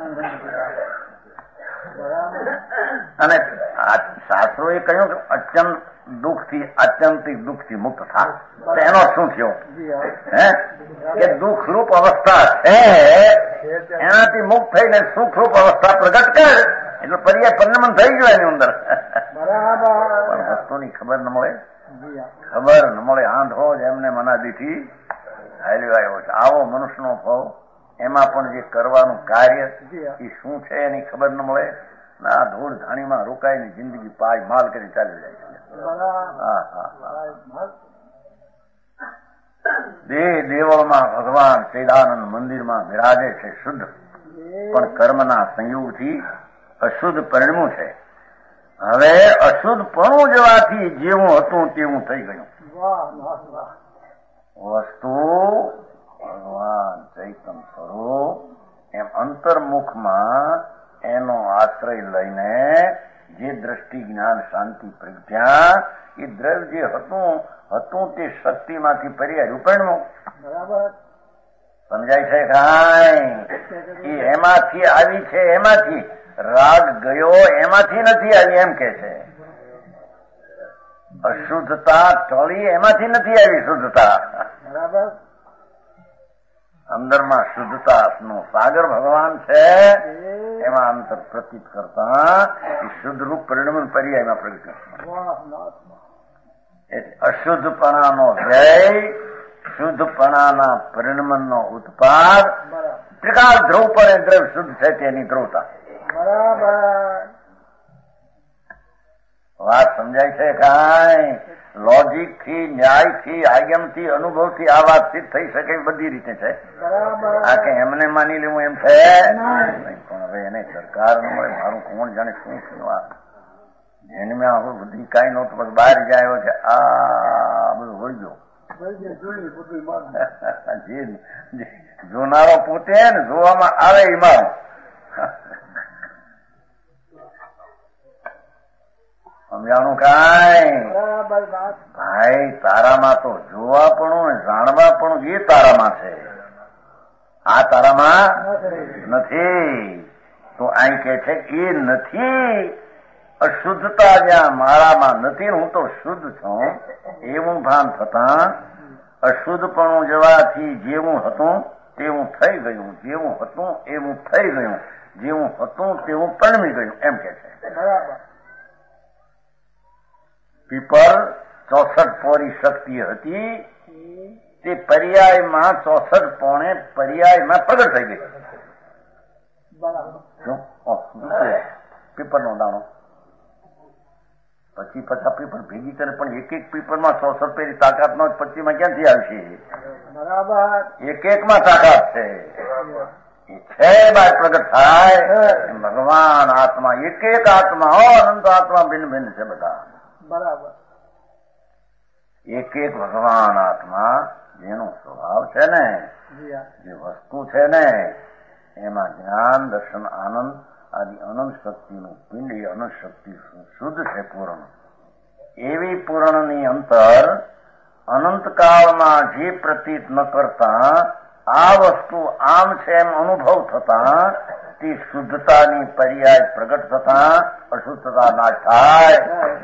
Speaker 2: અને શાસ્ત્રોએ કહ્યું કે અત્યંત દુઃખથી, આત્યંતિક દુઃખથી મુક્ત થા. એનો શું થયો? હે કે દુઃખરૂપ અવસ્થા છે, એનાથી મુક્ત થઈને સુખરૂપ અવસ્થા પ્રગટ કર એટલે પર્યાય પરિણમન થઈ ગયો એની અંદર. પણ વસ્તુની ખબર ન મળે, ખબર ન મળે. આંધળો જ એમને મનાદીથી હાલ્યો આવ્યો છે. આવો મનુષ્યનો ભાવ, એમાં પણ જે કરવાનું કાર્ય એ શું છે એની ખબર ન મળે. ના ધૂળ ધાણીમાં રોકાઈને જિંદગી પાય માલ કરી ચાલી જાય છે. દેહ દેવળમાં ભગવાન ચૈદાનંદ મંદિરમાં બિરાજે છે શુદ્ધ, પણ કર્મના સંયોગથી અશુદ્ધ પરિણમ્યું છે. હવે અશુદ્ધપણું જવાથી જેવું હતું તેવું થઈ ગયું. વસ્તુ ભગવાન ચૈતન સ્વરૂપ એમ અંતર્મુખમાં એનો આશ્રય લઈને જે દ્રષ્ટિ જ્ઞાન શાંતિ પ્રજ્ઞા એ દ્રવ્ય જે હતું તે શક્તિમાંથી પર્યાય પરિણમ્યું. સમજાય છે કાંઈ? એ એમાંથી આવી છે, એમાંથી રાગ ગયો એમાંથી નથી આવી એમ કે છે. અશુદ્ધતા ટળી એમાંથી નથી આવી શુદ્ધતા. અંદરમાં શુદ્ધતા નો સાગર ભગવાન છે, એમાં અંતર પ્રતીત કરતા શુદ્ધ રૂપ પરિણમન પર્યાયમાં પ્રગટ. અશુદ્ધપણાનો વ્યય, શુદ્ધપણાના પરિણમનનો ઉત્પાદ, ત્રિકાળ ધ્રુવ પર દ્રવ્ય શુદ્ધ છે તેની ધ્રુવતા. વાત સમજાય છે કાંઈ? લોજિક થી, ન્યાય થી, આગમ થી, અનુભવ થી આ વાત સિદ્ધ થઈ શકે બધી રીતે છે. આ કે એમને માની લેવું એમ છે નહીં. પણ હવે એને સરકાર મારું કોણ જાણે શું થયું? એનમાં હું બધી કઈ નહોતું, બસ બહાર જાય છે આ બધું વળ્યો. જોનારો પોતે ને જોવામાં આવે એમાં સમજાણું કાંઈ? ભાઈ તારામાં તો જોવા પણ જાણવા પણ એ તારામાં છે, આ તારામાં નથી. તો અહીં કે છે એ નથી. અશુદ્ધતા જ્યાં મારામાં નથી, હું તો શુદ્ધ છું એવું ભાન થતા અશુદ્ધપણું જવાથી જેવું હતું તેવું થઈ ગયું, જેવું હતું એવું થઈ ગયું, જેવું હતું તેવું પરિણમી ગયું એમ કે છે. પીપર 64 પોરી શક્તિ હતી તે પર્યાયમાં 64 પોણે પર્યાયમાં પ્રગટ થઈ ગઈ. પીપર નો દાણો પછી પાછા પીપર ભેગી કરે, પણ એક એક પીપરમાં 64 પેરી તાકાત નો 25 માં ક્યાંથી આવશે? એક એક માં તાકાત છે, છે બાદ પ્રગટ થાય. ભગવાન આત્મા એક એક આત્મા, અનંત આત્મા ભિન્ન ભિન્ન છે બધા. બરાબર. એક એક ભગવાન આત્મા જેનો સ્વભાવ છે ને, જે વસ્તુ છે ને, એમાં જ્ઞાન દર્શન આનંદ આદિ અનંત શક્તિનું પિંડ એ અનંત શક્તિ શુદ્ધ છે, પૂર્ણ. એવી પૂર્ણની અંતર અનંતકાળમાં જે પ્રતીત ન કરતા આ વસ્તુ આમ છે એમ અનુભવ થતા તે શુદ્ધતાની પર્યાય પ્રગટ થતા અશુદ્ધતા નાશ થાય.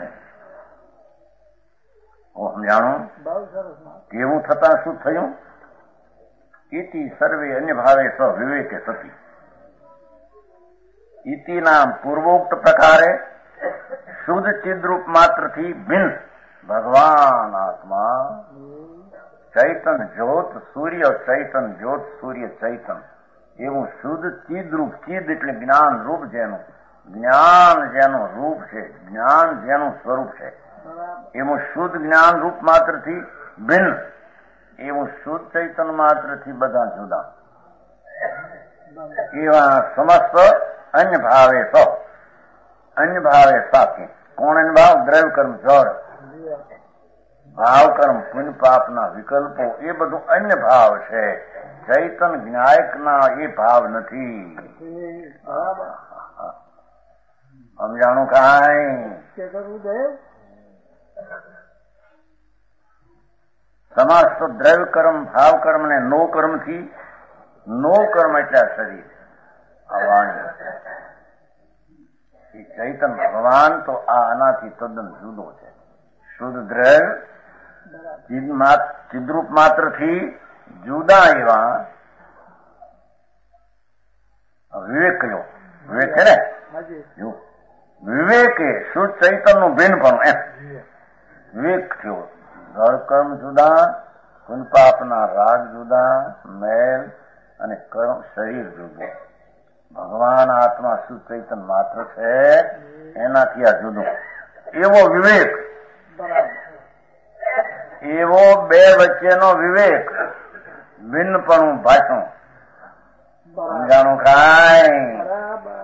Speaker 2: સમજાણું? કેવું થતા શું થયું? ઇતિ સર્વે અન્ય ભાવે સ વિવેકે સતી. ઇતિના પૂર્વોક્ત પ્રકારે શુદ્ધ ચિદ્રૂપ માત્રથી ભિન્ન ભગવાન આત્મા ચૈતન જ્યોત સૂર્ય ચૈતન જ્યોત સૂર્ય ચૈતન એવું શુદ્ધ ચિદ્રૂપ, ચિદ એટલે જ્ઞાન રૂપ, જેનું જ્ઞાન જેનું રૂપ છે, જ્ઞાન જેનું સ્વરૂપ છે, એવું શુદ્ધ જ્ઞાન રૂપ માત્રથી ભિન્ન, એવું શુદ્ધ ચૈતન માત્રથી બધા જુદા. એવા સમસ્ત અન્ય ભાવે સ, અન્ય ભાવે સાથી. કોણ અન્ય ભાવ? દ્રવ્ય કર્મ જળ, ભાવ કર્મ પુણ્ય પાપના વિકલ્પો એ બધું અન્ય ભાવ છે. ચૈતન જ્ઞાયકના એ ભાવ નથી. સમજાણું કાંઈ? સમાસ તો દ્રવ્ય કર્મ ભાવ કર્મ ને નો કર્મ થી, નો કર્મ એટલે આ શરીર, આ વાણી. ચૈતન ભગવાન તો આ આનાથી તદ્દન જુદો છે. શુદ્ધ દ્રવ્ય ચિદ્રૂપ માત્રથી જુદા એવા વિવેક કયો? વિવેક છે ને, વિવેકે શુદ્ધ ચૈતન નું ભિન્ન પણ એમ વિવેક થયો. ધળ કર્મ જુદા, પુણ્ય પાપના રાગ જુદા, મેલ અને કર્મ શરીર જુદું. ભગવાન આત્મા શુદ્ધ ચૈતન માત્ર છે, એનાથી આ જુદું. એવો વિવેક, એવો બે વચ્ચેનો વિવેક, ભિન્નપણું ભાષણ સમજાણું કાંઈ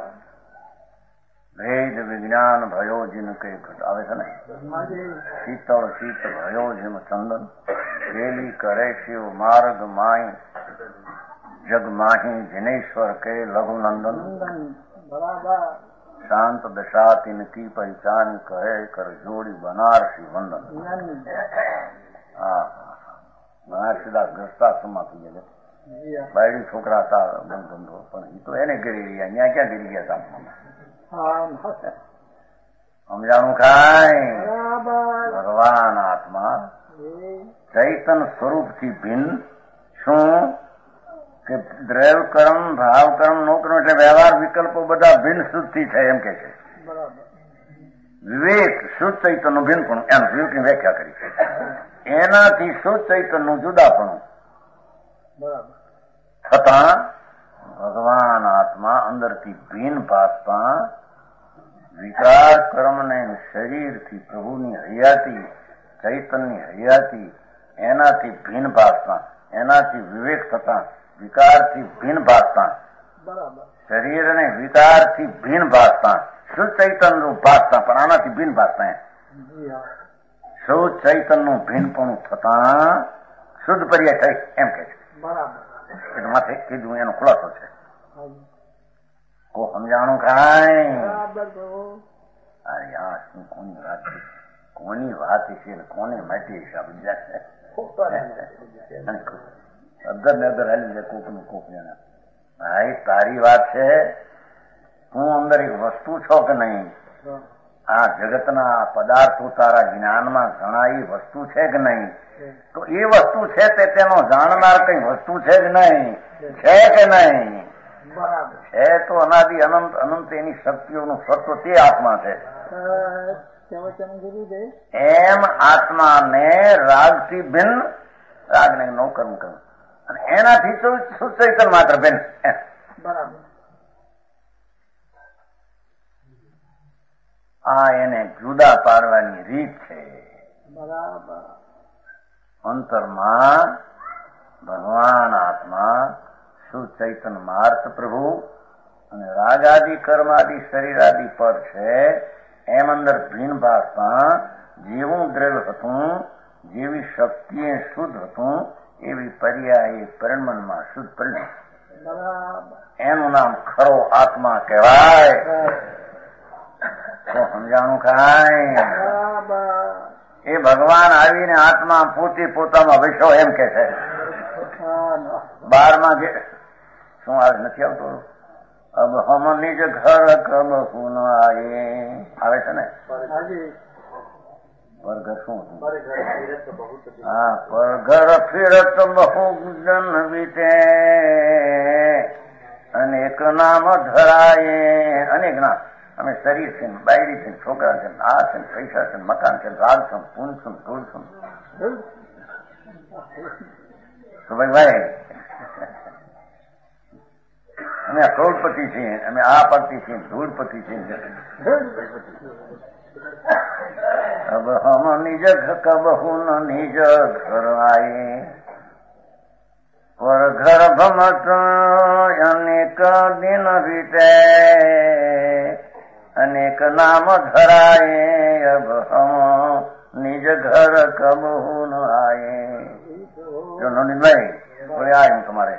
Speaker 2: ભેદ વિજ્ઞાન ભયો જીન કઈ આવે છે ને, શીતળ શીત ભયો જીમ ચંદન, રેલી કરે શિવ માર્ગ માય જગ માહી જિનેશ્વર કે લઘુનંદન, શાંત દશા તિનકી પહેચાન કહે કર જોડી બનારસી વંદન. હા, બનારસીદાસ ગ્રસ્તાશ્રમમાં થઈ ગયા, બાયડી છોકરા હતા ધંધો, પણ એ તો એને ગરી રહ્યા, અહીંયા ક્યાં ગરી ગયા હતા? સમજાણું કાંઈ? ભગવાન આત્મા ચૈતન સ્વરૂપથી ભિન્ન. શું કે દ્રવ્ય કર્મ ભાવ કર્મ નો કર્મ એટલે વ્યવહાર વિકલ્પો બધા ભિન્ન શુદ્ધથી છે એમ કે છે. વિવેક શુદ્ધ ચૈતનનું ભિન્નપણું, એમ વિવેકની વ્યાખ્યા કરી છે. એનાથી શુદ્ધ ચૈતનનું જુદાપણું છતાં ભગવાન આત્મા અંદરથી ભિન્ન ભાસતા વિકાર કર્મને શરીરથી પ્રભુની હયાતી ચૈતનની હયાતી એનાથી ભિન્ન ભાસતા, એનાથી વિવેક થતા વિકારથી ભિન્ન ભાસતા, શરીર અને વિકારથી ભિન્ન ભાસતા શુદ્ધ ચૈતનનું ભાસતા, પણ આનાથી ભિન્ન ભાસતા. શુદ્ધ ચૈતનનું ભિન્નપણું થતા શુદ્ધ પર્યાય થઈ એમ કે છે. એટલે માથે કીધું એનો ખુલાસો છે. કો સમજાણું કાંઈ? અરે આ શું કોની વાત છે, કોની વાત છે ને કોને માટે હિસાબ જાય અદર ને અદર હાલી જાય કોકનું કોક જણા. ભાઈ તારી વાત છે, તું અંદર એક વસ્તુ છો કે નહીં? આ જગતના પદાર્થો તારા જ્ઞાનમાં ઘણા એ વસ્તુ છે કે નહીં? તો એ વસ્તુ છે તે તેનો જાણનાર કઈ વસ્તુ છે કે નહીં? છે કે નહીં? છે તો અનાદિ અનંત અનંત એની શક્તિઓનું સ્વત્વ તે આત્મા છે. એમ આત્માને રાગથી ભિન્ન, રાગને નો કર્મ કર્મ, અને એનાથી શુદ્ધ ચૈતન માત્ર ભિન્ન. આ એને જુદા પાડવાની રીત છે. અંતરમાં ભગવાન આત્મા શુદ્ધ ચૈતન માર્ત પ્રભુ અને રાગાદિ કર્માદિ શરીરાદિ પર છે. એમ અંદર ભિન્ન ભાસતા જેવું દ્રવ્ય હતું, જેવી શક્તિએ શુદ્ધ હતું, એવી પર્યાય પરિણમનમાં શુદ્ધ પરિણમ. એનું નામ ખરો આત્મા કહેવાય. તો સમજાણું કાંઈ? એ ભગવાન આવીને આત્મા પોતે પોતામાં વિશો એમ કે છે. 12માં જે શું આવે નથી આવતો? અબ હમ નિજ ઘર કબ હું આયે આવે છે ને. પરઘર શું હતું? હા, પરઘર ફિરત બહુ જન વીતે, અનેક નામ ધરાયે. અનેક નામ, અમે શરીર છે, બાયડી છે, છોકરા છે, આ છે, પૈસા છે, મકાન છે, રાગ છે, પૂન છે, ધૂળ છે. તો ભાઈ અમે આ કરોડપતિ છીએ, અમે આ પતિ છીએ, ધૂળપતિ છીએ. અબ હમ નિજ કબહુ ન નિજ ઘર આયે, પર ઘર ભમત અનેક દિન વીતે, અનેક નામ ધરાયે, અબ હમ નિજ ઘર કબહુ ન આયે. જો નોનીભાઈ કોઈ આવ્યું તમારે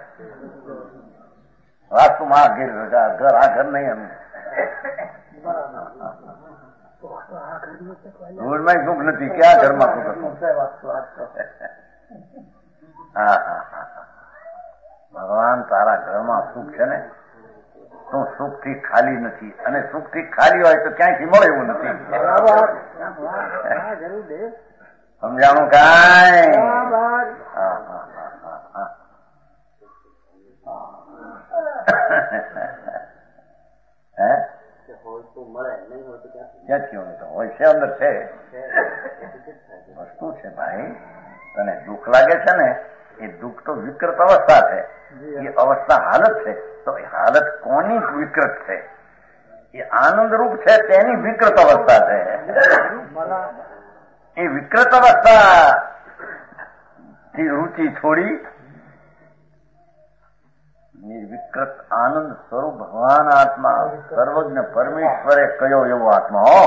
Speaker 2: વાસ્તુમાં ઘર આ ઘર નહીં, અમે ધૂળમાં સુખ નથી, ક્યાં ઘરમાં સુખ હતું? હા હા હા, ભગવાન તારા ઘરમાં સુખ છે ને, તું સુખ થી ખાલી નથી, અને સુખ થી ખાલી હોય તો ક્યાંયથી મળે એવું નથી. સમજાણું કાંઈ? હા હા હા. હે ક્યાંથી હોય તો હોય છે, અંદર છે વસ્તુ છે. ભાઈ તને દુઃખ લાગે છે ને, એ દુઃખ તો વિકૃત અવસ્થા છે, એ અવસ્થા હાલત છે. તો એ હાલત કોની વિકૃત છે? એ આનંદ રૂપ છે તેની વિકૃત અવસ્થા છે. એ વિકૃત અવસ્થા થી રુચિ છોડી નિર્વિકૃત આનંદ સ્વરૂપ ભગવાન આત્મા સર્વજ્ઞ પરમેશ્વરે કયો એવો આત્મા હો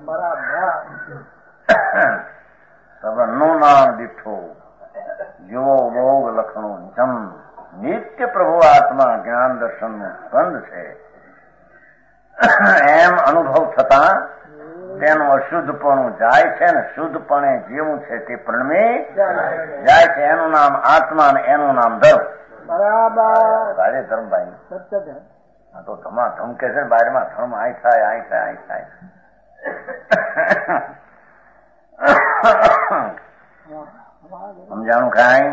Speaker 2: સબનું નામ દીઠો જેવો ભોગ લખણો જમ નિત્ય પ્રભુ આત્મા જ્ઞાન દર્શન નું સ્કંદ છે. એમ અનુભવ થતા તેનું અશુદ્ધપણું જાય છે ને શુદ્ધપણે જેવું છે તે પ્રણમે જાય છે. એનું નામ આત્મા ને એનું નામ ધર્મ. બરાબર ધર્મભાઈ સત્ય છે. હા તો તમા ધમકે છે બારમાં ધર્મ આય થાય આય થાય આય થાય. સમજાણું ખાય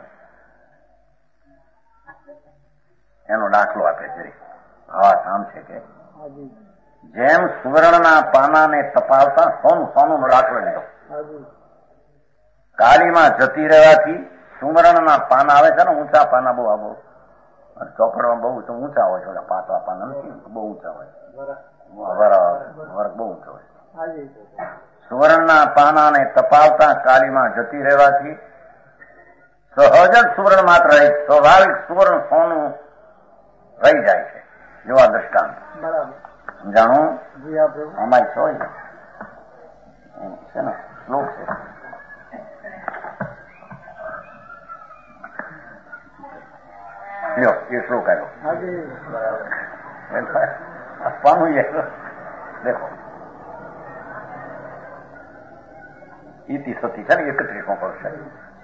Speaker 2: એનો દાખલો આપે છે. હા કામ છે કે જેમ સુવર્ણના પાનાને તપાવતા સોનું સોનું નો દાખલો લીધો. કાળીમાં જતી રહેવાથી સુવર્ણના પાના આવે છે ને ઊંચા પાના બહુ આવો ચોપડમાં બહુ ઊંચા હોય છે. પાતળા પાના નથી બહુ ઊંચા હોય વર્ગ બહુ ઊંચો હોય. સુવર્ણના પાનાને તપાવતા કાળીમાં જતી રહેવાથી સહજ જ સુવર્ણ માત્ર રહી સ્વાભાવિક સુવર્ણ સોનું રહી જાય છે. જેવા દ્રષ્ટાંત સમજાણું અમારી છો છે ને શ્લોક છે. લ્યો એ શ્લોક આવ્યો આપવાનું દેખો इति सती है 31वां पक्ष है.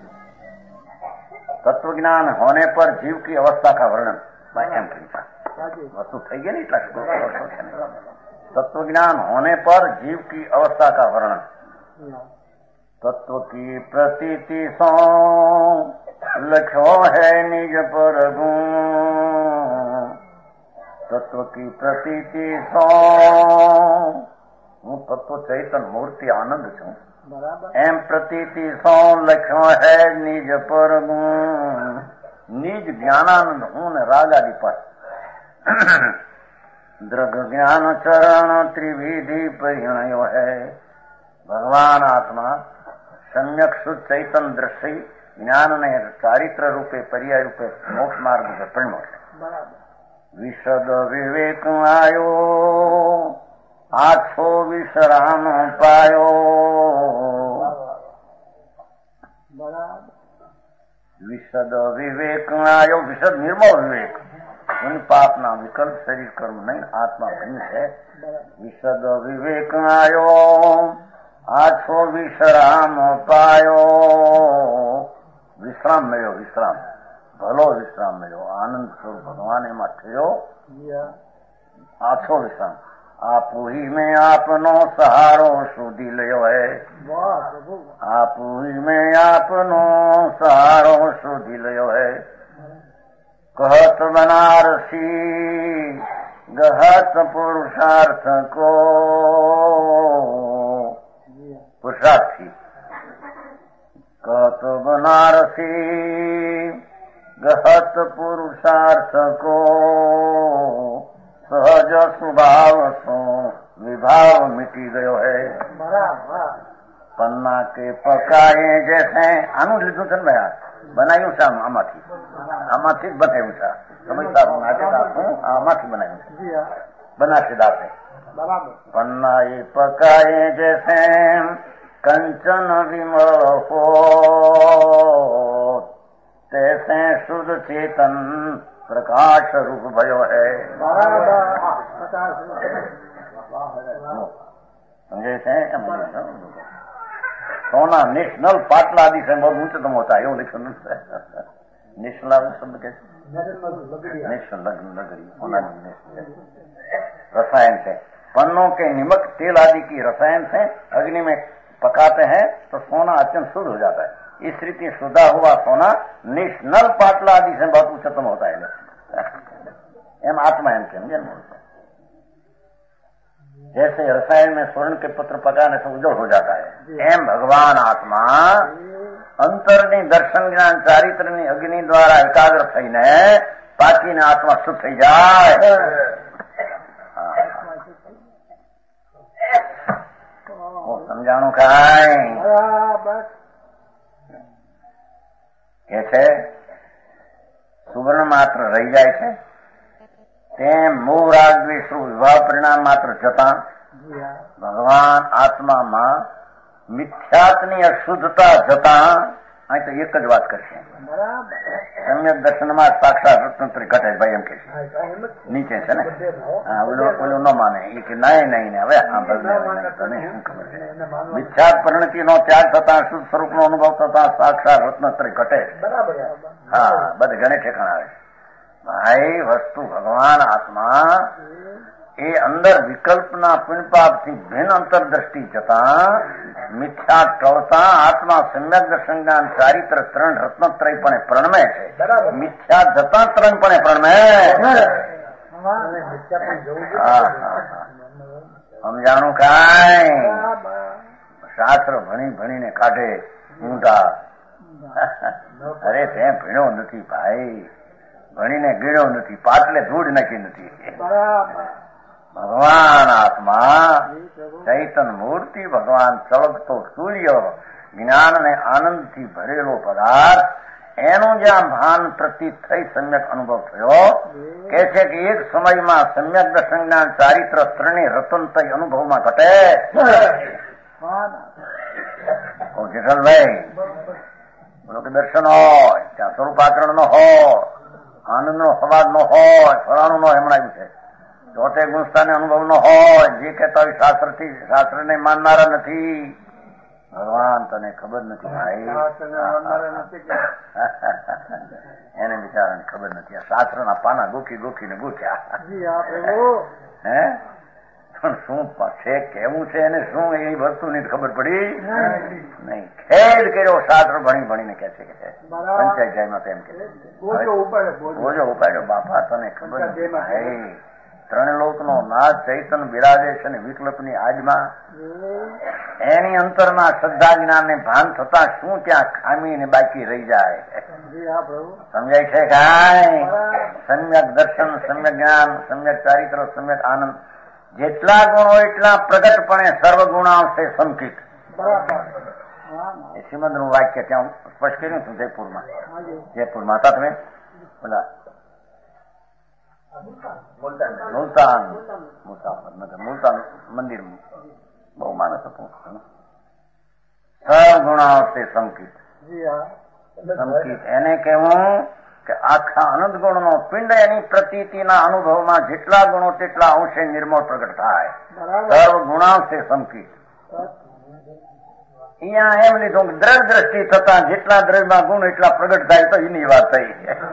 Speaker 2: तत्व ज्ञान होने पर जीव की अवस्था का वर्णन एम वस्तु થઈ ગઈ ને એટલા तत्व ज्ञान होने पर जीव की अवस्था का वर्णन. तत्व की प्रतीति सो लख्यो है निज पर गुण. तत्व की प्रतीति सो હું તત્વ ચૈતન મૂર્તિ આનંદ છું એમ પ્રતીતિ સો લખ્યો હે નિજ પર ગુણ. નિજ જ્ઞાનાનંદ હું ને રાગાદી પર દ્રગ જ્ઞાન ચરણ ત્રિવિધિ પરિણયો હે. ભગવાન આત્મા સમ્યક શુદ્ધ ચૈતન દ્રષ્ટિ જ્ઞાન ને ચારિત્ર રૂપે પર્યાય રૂપે મોક્ષ માર્ગ રૂપે પરિણ્યો છે. વિશદ વિવેક આયો આછો વિશ્રામ પાયો. વિશદ વિવેક આયો વિશદ નિર્મળ વિવેક કોઈ પાપના વિકલ્પ શરીર કર્મ નહીં આત્મા બન્યું છે. વિશદ વિવેક આયો આછો વિશ્રામ પાયો. વિશ્રામ મળ્યો વિશ્રામ ભલો વિશ્રામ મળ્યો આનંદ સ્વરૂપ ભગવાન એમાં થયો આછો વિશ્રામ. આપુહી મેં આપનો સહારો શોધી લ્યો હે. આપુહી મેં આપનો સહારો શોધી લ્યો હે. કહત બનારસી ગહત પુરુષાર્થ કો. પુરુષાર્થી કહત બનારસી ગહત પુરુષાર્થ કો. સહજ સ્વભાવ સો વિભાવ મિટી ગયો હે. પન્ના કે પકાએ જૈસે આનું લીધું છે ને ભાઈ બનાવ્યું છે આમાંથી જ બનાવ્યું છે. સમજતા આમાંથી બનાવ્યું છે બનારસી દાસે. પન્ના એ પકાએ જૈસે કંચન વિમળ હો તૈસે શુદ્ધ ચેતન પ્રકાશ રૂપ ભયો હૈ. समझे थे सोना नेशनल पाटला आदि से बहुत ऊंचतम होता है એવું લખ્યું છે. નેશનલ શબ્દ કે नेशनल नगरी सोना रसायन से पन्नों के निमक तेल आदि की रसायन से अग्नि में पकाते हैं तो सोना अत्यंत शुद्ध हो जाता है. इस रीति शुद्धा हुआ सोना नेशनल पाटला आदि से बहुत उच्चतम होता है. एम आत्मा एम के जैसे रसायन में स्वर्ण के पत्र पकाने से उज्जवल हो जाता है एम भगवान आत्मा અંતરની દર્શન જ્ઞાન ચારિત્રની અગ્નિ દ્વારા એકાગ્ર થઈને પાકીને આત્મા શુદ્ધ થઈ જાય. સમજાણું કાંઈ કે છે સુવર્ણ માત્ર રહી જાય છે તેમ મોહ રાગ દ્વેષ વિભાવ પરિણામ માત્ર જતા ભગવાન આત્મામાં મિથ્યાત્ની અશુદ્ધતા જતા અહીં તો એક જ વાત કરશે. સમ્યક દર્શનમાં સાક્ષાત રત્નત્ર ઘટે ભાઈ એમ કે છે નીચે છે ને. ઓલું ન માને એ કે નહીં નહીં હવે તને શું ખબર છે. મિથ્યાત પરિણતિ નો ત્યાગ થતા શુદ્ધ સ્વરૂપ નો અનુભવ થતા સાક્ષાત રત્નત્ર ઘટે. હા બધે ઘણે ઠેકાણ આવે. ભાઈ વસ્તુ ભગવાન આત્મા એ અંદર વિકલ્પના પુણ્યપાપથી ભિન્ન અંતરદ્રષ્ટિ જતા મિથ્યા ટળતા આત્મા સમ્યક દર્શન જ્ઞાન ચારિત્ર ત્રણ રત્નત્રયપણે પ્રણમે છે. મિથ્યા જતા ત્રણપણે પ્રણમે. સમજાણું કાંઈ શાસ્ત્ર ભણી ભણીને કાઢે ઊંધા. અરે તે ભણ્યો નથી ભાઈ, ભણીને ગીણ્યો નથી, પાટલે ધૂળ નાખી નથી. ભગવાન આત્મા ચૈતન મૂર્તિ ભગવાન ચળકતો સૂર્ય જ્ઞાન અને આનંદથી ભરેલો પદાર્થ એનું જ્યાં ભાન પ્રતીત થઈ સમ્યક અનુભવ થયો કે છે કે એક સમયમાં સમ્યક દર્શન જ્ઞાન ચારિત્ર ત્રણેય રતનતય અનુભવમાં ઘટે. જેઠલભાઈ બોલો કે દર્શન હોય ત્યાં સ્વરૂપાચરણ નો હોય, આનંદ નો સંવાદ નો હોય, ફલાણું નો હમણાં છે, ચોથે ગુણસ્થાને અનુભવ નો હોય, જે કહેતા હોય શાસ્ત્રને માનનારા નથી. ભગવાન તને ખબર નથી ભાઈ, એને બિચારાને ખબર નથી. આ શાસ્ત્રના પાના ગોખી ગોખીને ગોખ્યા. હે પણ શું છે કેવું છે એને શું એ વસ્તુની ખબર પડી નહીં. ખેદ કર્યો શાસ્ત્ર ભણી ભણીને કે છે પંચાયત જાયમાં તેમ કે બોજો ઉપાડ્યો. બાપા તને ખબર નથી ભાઈ, ત્રણ લોકનો નાથ ચૈતન બિરાજે છે ને વિકલ્પની આજમાં. એની અંતરના શ્રદ્ધા જ્ઞાનને ભાન થતા શું ત્યાં ખામીને બાકી રહી જાય. સમજાય છે કાંઈ? સમ્યક દર્શન, સમ્યક જ્ઞાન, સમ્યક ચારિત્ર, સમ્યક આનંદ જેટલા ગુણો એટલા પ્રગટપણે સર્વગુણાંશે સંકિત. એ શ્રીમદનું વાક્ય ત્યાં સ્પષ્ટ કર્યું હતું જયપુરમાં હતા તમે બોલા મુલતાન મંદિર બહુ માણસ હતું. સર્વગુણાંશે સંકિત. સંકિત એને કહેવું કે આખા અનંત ગુણનો પિંડ એની પ્રતીતિના અનુભવમાં જેટલા ગુણો તેટલા અંશે નિર્મળ પ્રગટ થાય. સર્વ ગુણાંશે સંકિત. અહીંયા એમ લીધું કે દ્રઢ દ્રષ્ટિ થતા જેટલા દ્રઢમાં ગુણ એટલા પ્રગટ થાય તો એની વાત થઈ.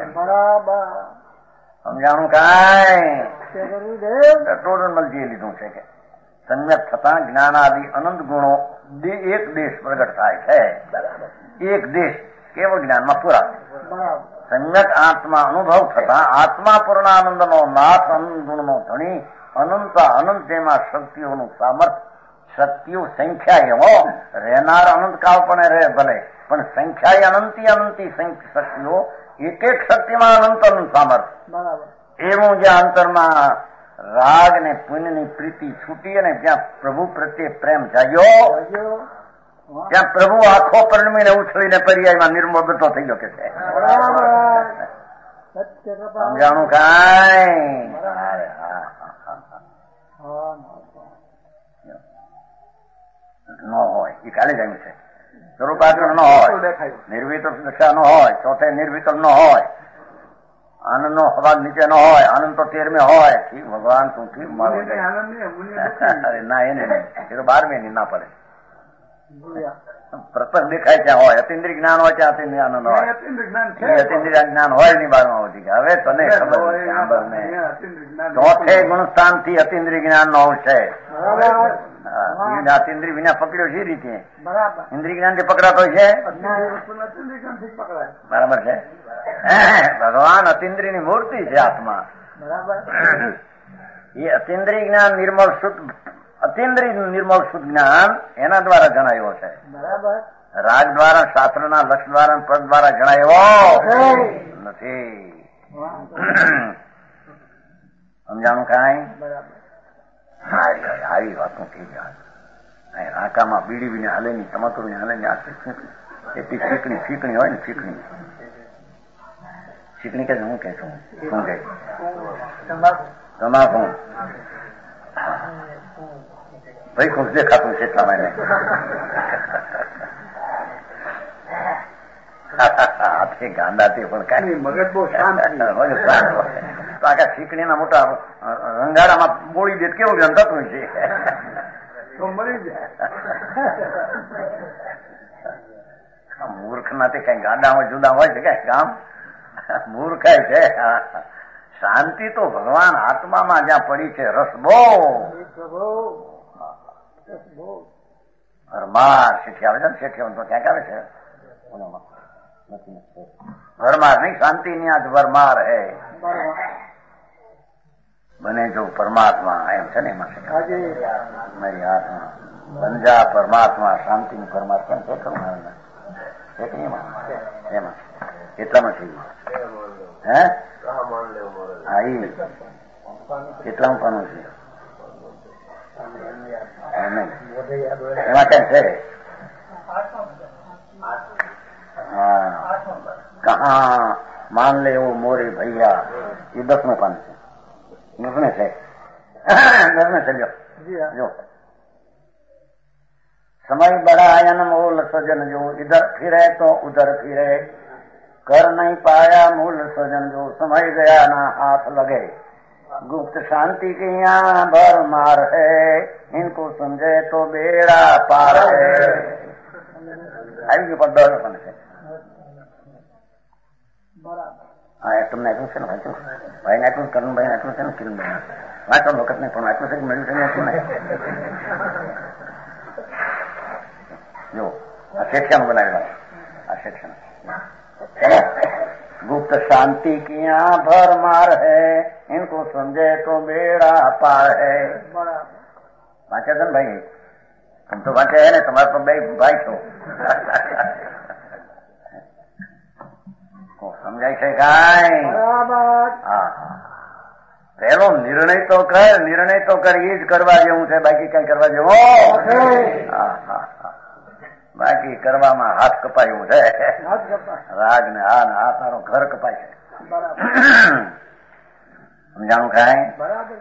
Speaker 2: સમજાણું કાંઈ? ટોડનમલજીએ લીધું છે કે સમ્યક થતા જ્ઞાનાદિ અનંત ગુણો એક દેશ પ્રગટ થાય છે. એક દેશ કેવળ જ્ઞાનમાં પૂરા. સમ્યક આત્મા અનુભવ થતા આત્મા પૂર્ણાનંદનો નાથ અનંત ગુણનો ધણી અનંત અનંત જેમાં શક્તિઓનું સામર્થ્ય, શક્તિઓ સંખ્યા એવો રહેનાર અનંતકાળ પણ રહે ભલે, પણ સંખ્યા અનંતી શક્તિઓ એક એક શક્તિમાં અનંત સામર્થ્ય. એવું જ્યાં અંતરમાં રાગ ને પુણ્યની પ્રીતિ છૂટી અને જ્યાં પ્રભુ પ્રત્યે પ્રેમ જાગ્યો ત્યાં પ્રભુ આખો પરણીને ઉછળીને પર્યાયમાં નિર્મળ બધો થઈ ગયો કે છે. સમજાણું કાંઈ? ન હોય એ કાલે જ આવ્યું છે. સ્વરૂપાગ્રહ ન હોય, નિર્વિકલ્પ દશા ન હોય, ચોથે નિર્વિકલ્પ ન હોય, આનંદ નો હવાગ નીચે ન હોય, આનંદ તો 13મે હોય. ઠીક ભગવાન તું ઠીક મારો ના એને નહીં, એ તો 12મે ના પડે. પ્રસંગ દેખાય ત્યાં હોય, અતિન્દ્રિય જ્ઞાન હોય ત્યાં અતિન્દ્રિય આનંદ હોય. અતિન્દ્રિય જ્ઞાન હોય ની 12માં વધી ગયા. હવે તને ખબર ચોથે ગુણસ્થાન થી અતિન્દ્રિય જ્ઞાન નો છે. અતિન્દ્રિય વિના પકડ્યો છે રીતે ઇન્દ્રિય જ્ઞાન થી પકડાતો છે. બરાબર છે. ભગવાન અતિન્દ્રિય ની મૂર્તિ છે આત્મા. એ અતિન્દ્રિય જ્ઞાન નિર્મળ શુદ્ધ, અતિન્દ્રિય નિર્મળ શુદ્ધ જ્ઞાન એના દ્વારા જણાયો છે. રાગ દ્વારા, શાસ્ત્રના લક્ષ દ્વારા, પદ દ્વારા જણાયો નથી. સમજાણું કાંઈ? આવી વાતો થઈ જાય. આકામાં બીડી બીને હાલે ની, તમાકુ ને હાલે ની, એટલી ચીકણી હોય ને, ચીકણી કે હું કે છું, શું કે તમાકુ ભાઈ ખુશ દેખાતું છે એટલા માટે. ગાંડાથી પણ કઈ મગજ બહુ શાંત તો આખા ચીકણીના મોટા રંગાડામાં બોળી દે કેવું ગંધાતું છે. મૂર્ખ નથી કઈ, ગાડામાં જુદા હોય છે કઈ કામ, મૂર્ખાય છે. શાંતિ તો ભગવાન આત્મામાં જ્યાં પડી છે, રસ બહુ ભરમાર. શેઠી આવે છે ને, શેઠી તો ક્યાંક આવે છે ભરમાર નહીં, શાંતિ ની આજ ભરમાર હે. બને જો પરમાત્મા એમ છે ને, એમાં મારી આત્મા બંજા પરમાત્મા, શાંતિ ની ભરમાર કેમ છે એમાં એટલામાં થઈ હે હા એટલામાં પાનું છે એમાં કેમ છે कहाँ मान ले वो मोरे भैया, ये 10वें पान से, 10वें से 10वें से जो समय बड़ा आयन मूल सजन जो, इधर फिरे तो उधर फिरे, कर नहीं पाया मूल सजन जो, समय गया ना हाथ लगे, गुप्त शांति की यहाँ भर मार है, इनको समझे तो बेड़ा पार है. આવી ગયું પણ 10 પણ છે. હા એ તમને આપ્યું છે ને ભાઈ આપ્યું, કરણભાઈ આપ્યું છે ને, કિરણભાઈ વાંચવા વખત નહીં પણ આપ્યું છે કે મળ્યું છે ને આપ્યું ને. જો આ સેક્શન બનાવેલા, આ સેક્શન गुप्त शांति की यहाँ भर मार है, इनको समझे तो बेड़ा पार है. वांचे છે ને ભાઈ, तुम तो वांचे है ने, तुम्हारे तो भाई छो. સમજાય છે કાંઈ? પેલો નિર્ણય તો કર, એ જ કરવા જેવું છે, બાકી કઈ કરવા જેવું બાકી કરવામાં હાથ કપાયું છે. રાગ ને આ તારો ઘર કપાય છે. સમજાણું કાંઈ?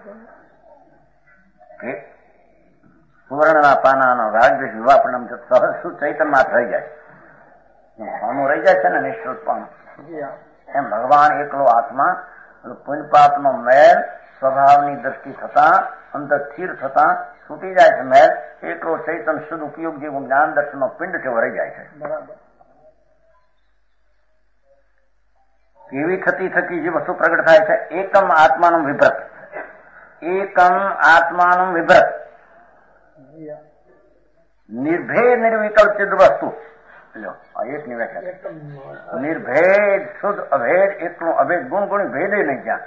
Speaker 2: સુવર્ણના પાનાનો રાગ વિવાપણમ સહજ શું ચૈતનમાં થઈ જાય, પાનું રહી જાય છે ને નિશ્ચિત પણ. એમ ભગવાન એકલો આત્મા પુણ્ય પાપનો મેલ સ્વભાવની દ્રષ્ટિ થતા, અંદર સ્થિર થતા છૂટી જાય છે મેલ, એકલો ચૈતન શુદ્ધ ઉપયોગ જેવું જ્ઞાન દર્શનનો પિંડ છે રહી જાય છે. કેવી થતી જે વસ્તુ પ્રગટ થાય છે, એકમ આત્માનું વિભ્રત, એકમ આત્માનું વિભ્રત, નિર્ભેદ નિર્વિકલ્પ ચિદ વસ્તુ. એકની વ્યાખ્યા નિર્ભેદ શુદ્ધ અભેદ, એકલું અભેદ, ગુણ ભેદે નહીં જ્યાં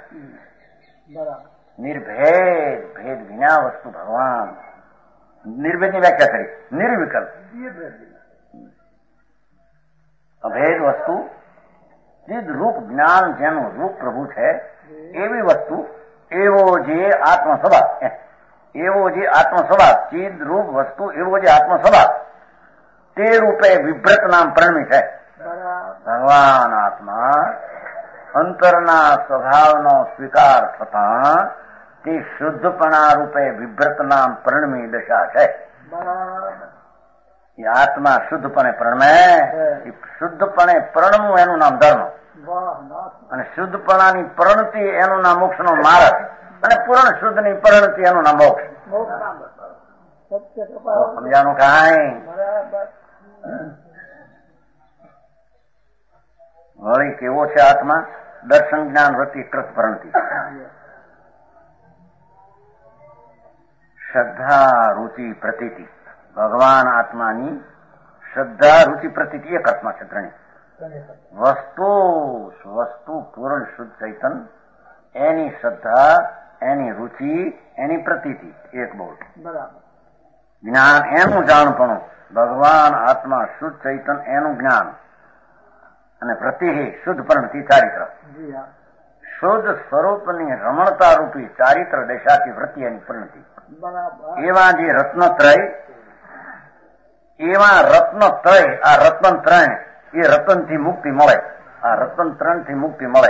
Speaker 2: નિર્ભેદ, ભેદ વિના વસ્તુ ભગવાન. નિર્ભેદની વ્યાખ્યા કરી, નિર્વિકલ્પ અભેદ વસ્તુ, ચિદ રૂપ જ્ઞાન જેનું રૂપ પ્રભુ છે એવી વસ્તુ, એવો જે આત્મ સ્વભાવ, એવો જે આત્મ સ્વભાવ, ચિદ રૂપ વસ્તુ, એવો જે આત્મ સ્વભાવ તે રૂપે વિભ્રત નામ પ્રણમી છે. ભગવાન આત્મા અંતરના સ્વભાવનો સ્વીકાર થતા તે શુદ્ધપણા રૂપે વિભ્રત નામ પ્રણમી દશા છે. એ આત્મા શુદ્ધપણે પ્રણમે, શુદ્ધપણે પ્રણમવું એનું નામ ધર્મ, અને શુદ્ધપણાની પ્રણતિ એનું નામ મોક્ષનો માર્ગ, અને પૂર્ણ શુદ્ધની પરિણતિ એનું નામ મોક્ષ. સમજાનું કાંઈ? વળી કેવો છે આત્મા? દર્શન જ્ઞાન વૃત્તિ કૃત પ્રણતિ, શ્રદ્ધા રુચિ પ્રતીતિ. ભગવાન આત્માની શ્રદ્ધા રુચિ પ્રતીતિ એક અર્થમાં છે ત્રણે વસ્તુ પૂર્ણ શુદ્ધ ચૈતન, એની શ્રદ્ધા, એની રુચિ, એની પ્રતીતિ એક બોલ. જ્ઞાન એનું જાણપણું, ભગવાન આત્મા શુદ્ધ ચૈતન એનું જ્ઞાન, અને પ્રતિ શુદ્ધ પ્રણતિ ચારિત્ર. શુદ્ધ સ્વરૂપની રમણતા રૂપી ચારિત્ર દશાથી વૃત્તિ એની પ્રણતિ. એવા જે રત્નત્રય, એવા રત્નત્રય, આ રતન ત્રણ, એ રતનથી મુક્તિ મળે, આ રતન ત્રણ થી મુક્તિ મળે.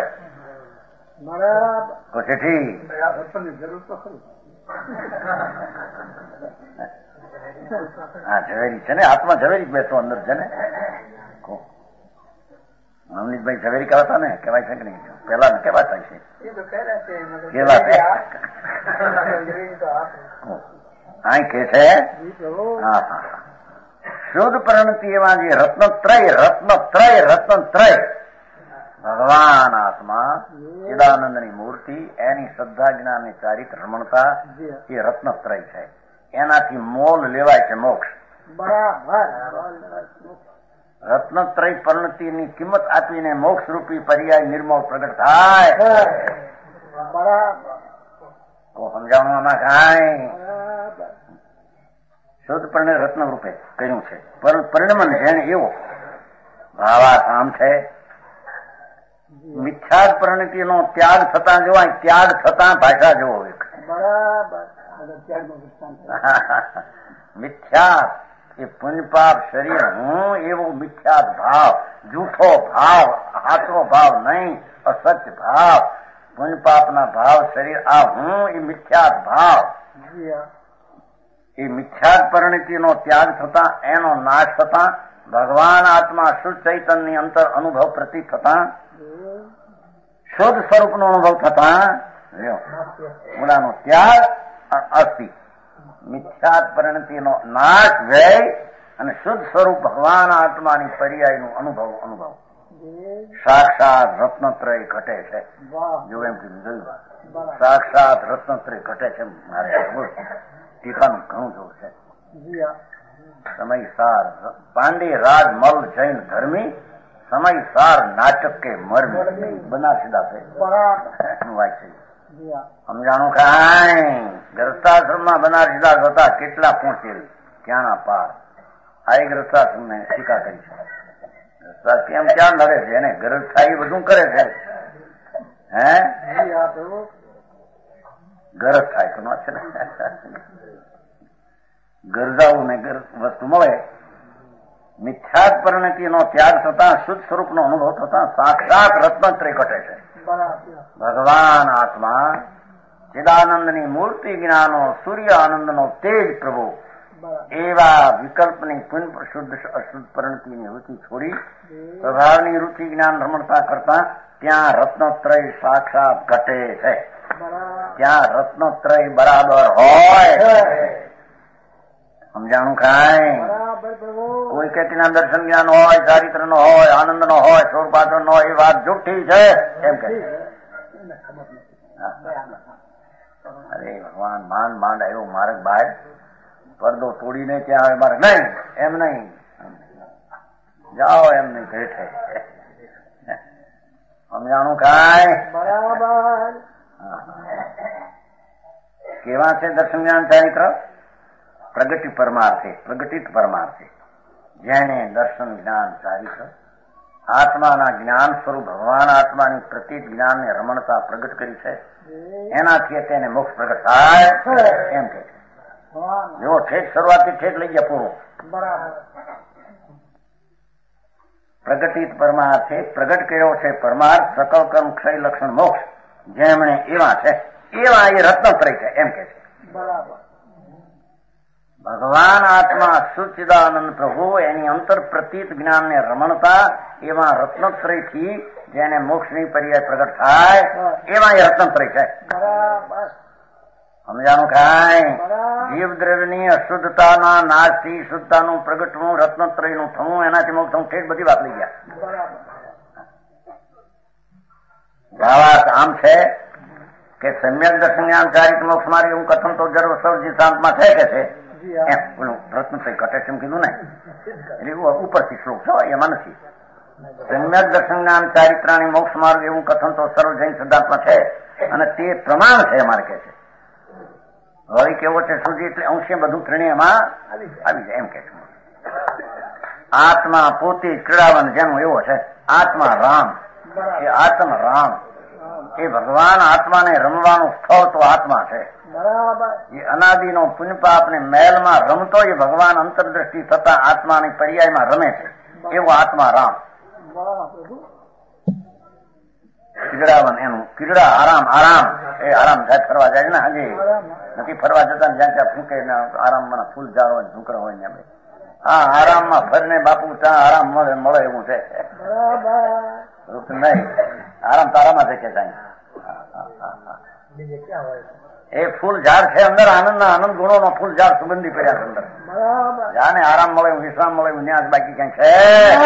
Speaker 2: પછી હા ઝવેરી છે ને, હાથમાં ઝવેરી બેસો અંદર છે ને. અમનીતભાઈ ઝવેરી કહેવાતા ને, કહેવાય છે કે નહીં? પેલા ને કહેવાતા છે, અહીં કે છે. હા હા, શુદ્ધ પરિણતિ એવા જે રત્નત્રય ભગવાન આત્મા ચિદાનંદની મૂર્તિ, એની શ્રદ્ધા જ્ઞાનની ચારિત્ર રમણતા, એ રત્નત્રય છે. એનાથી મોલ લેવાય છે મોક્ષ. રત્નત્રય પરિણતિની કિંમત આપીને મોક્ષ રૂપી પર્યાય નિર્મોલ પ્રગટ થાય. તો સમજાવવામાં કાંઈ શુદ્ધ પરિણય રત્ન રૂપે કહ્યું છે. પરિણમન જેને એવો ભાવાસામ છે. મિથ્યાદ પરિણતિનો ત્યાગ થતા જોવાય, ત્યાગ થતા ભાષા જોવો એક. મિથ્યાદ એ પુણ્યપાપ શરીર હું એવો મિથ્યાદ ભાવ, જૂઠો ભાવ, સાચો ભાવ નહીં, અસત્ય ભાવ, પુણ્યપાપના ભાવ શરીર આ હું એ મિથ્યાદ ભાવ. એ મિથ્યાદ પરિણતિનો ત્યાગ થતા, એનો નાશ થતા, ભગવાન આત્મા શુદ્ધ ચૈતન્ય અંતર અનુભવ પ્રતિ થતા, શુદ્ધ સ્વરૂપનો અનુભવ થતા, મૂળાનો ત્યાગ અસ્થિ, મિથ્યાદ પરિણતિનો નાશ, વ્યય અને શુદ્ધ સ્વરૂપ ભગવાન આત્માની પર્યાયનું અનુભવ સાક્ષાત રત્નત્રય ઘટે છે. જો એમ જોયું, સાક્ષાત રત્નત્રય ઘટે છે. મારે ટીકાનું ઘણું જોવું છે. સમયસાર પાંડે રાજ મલ જૈન ધર્મી, સમયસાર નાટક કે મર્મી. બનારસીદાસ વાંચ છે. સમજાણું કાંઈ ગ્રસ્તાશ્રમમાં બનારસીદાસ હતા, કેટલા પહોંચેલ ક્યાંના પાર. આ એક ગ્રસ્તાશ્રમને ટીકા કરી છે. ગ્રસ્તા કેમ ક્યાં લડે છે? એને ગરજ થાય બધું કરે છે. હે ગરજ થાય તો છે ને, ગરજાવું ને વસ્તુ મળે. મિથ્યાદ પરિણતિનો ત્યાગ થતા, શુદ્ધ સ્વરૂપનો અનુભવ થતા, સાક્ષાત રત્નત્રય ઘટે છે. ભગવાન આત્મા ચિદાનંદની મૂર્તિ જ્ઞાનો, સૂર્ય આનંદનો તેજ પ્રભુ, એવા વિકલ્પની પુણ્ય શુદ્ધ અશુદ્ધ પરિણતિની રુચિ છોડી સ્વભાવની રુચિ જ્ઞાન રમણતા કરતા ત્યાં રત્નત્રય સાક્ષાત ઘટે છે. ત્યાં રત્નત્રય બરાબર હોય. સમજાણું કાંઈ? કોઈ કેતીના દર્શન જ્ઞાન હોય, ચારિત્ર નો હોય, આનંદ નો હોય, સ્વરૂપાચર નો હોય, એ વાત જુઠ્ઠી છે એમ કે. અરે ભગવાન માંડ માંડ આવ્યો માર્ગ બહાર, પડદો તોડીને ત્યાં આવે માર્ગ. નહીં, એમ નહીં, જાઓ એમ નહીં ભેટે. સમજાણું કાંઈ? બરાબર. કેવા છે દર્શન જ્ઞાન ચારિત્ર? પ્રગતિ પરમાર્થે, પ્રગટિત પરમાર્થે. જેને દર્શન જ્ઞાન ચારિત્ર આત્માના જ્ઞાન સ્વરૂપ ભગવાન આત્માની પ્રતીત જ્ઞાનને રમણતા પ્રગટ કરી છે, એનાથી તેને મોક્ષ પ્રગટ થાય એમ કે છે. જો ઠેઠ શરૂઆતથી ઠેઠ લઈ ગયા પૂરું. પ્રગટિત પરમાર્થે પ્રગટ કર્યો છે પરમાર્થ, સકલ કર્મ ક્ષય લક્ષણ મોક્ષ. જેમણે એવા છે એવા એ રત્નત્રય છે એમ કે છે. બરાબર. ભગવાન આત્મા સુચિદાનંદ પ્રભુ એની અંતર પ્રતીત જ્ઞાનને રમણતા એવા રત્નત્રયથી જેને મોક્ષની પર્યાય પ્રગટ થાય એવા એ રત્નત્રય છે. સમજાણું કાંઈ? જીવ દ્રવ્યની અશુદ્ધતાના નાશથી શુદ્ધતાનું પ્રગટવું, રત્નત્રયનું થવું, એનાથી મોક્ષ થવું, ઠેઠ બધી વાત લઈ ગયા. વાત આમ છે કે સમ્યક દર્શન જ્ઞાન ચારિત્ર મોક્ષ માર્ગ એવું કથન તો જરૂર સૌજી શાંતમાં થાય કે છે એમ. પેલું રત્નત્રય ઘટે છે એમ કીધું ને, એટલે ઉપરથી શ્લોક છો એમાં નથી. સમ્યક દર્શન જ્ઞાન ચારિત્રાની મોક્ષ માર્ગ એવું કથન તો સર્વ જૈન સિદ્ધાંતમાં છે અને તે પ્રમાણ છે અમારે કે છે. વળી કેવો છે સુધી એટલે અંશે બધું ત્રણેયમાં આવી જાય એમ કે છે. આત્મા પોતે ક્રીડાવન જેનું એવો છે આત્મા રામ એ આત્મ રામ એ ભગવાન આત્માને રમવાનું સ્થળ તો આત્મા છે. એ અનાદિનો પુણ્યપાપ ને મેલમાં રમતો એ ભગવાન અંતરદ્રષ્ટિ થતા આત્માની પર્યાયમાં રમે છે એવો આત્મા રામ. ક્રીડાવન એનું ક્રીડા આરામ આરામ એ આરામ જાય ફરવા જાય ને આજે નથી ફરવા જતા ને જ્યાં ત્યાં ફૂંકે આરામમાં ફૂલ ઝાડ હોય ઝુંકડા હોય ને હા આરામમાં ફરને બાપુ ત્યાં આરામ મળે એવું છે નહીં આરામ તારામાં છે કે એ ફૂલ ઝાડ છે અંદર આનંદના આનંદ ગુણો નો ફૂલ ઝાડ સુગંધી પડ્યા છે અંદર જ્યાં આરામ મળે વિશ્રામ મળે ન્યાસ બાકી ક્યાંક છે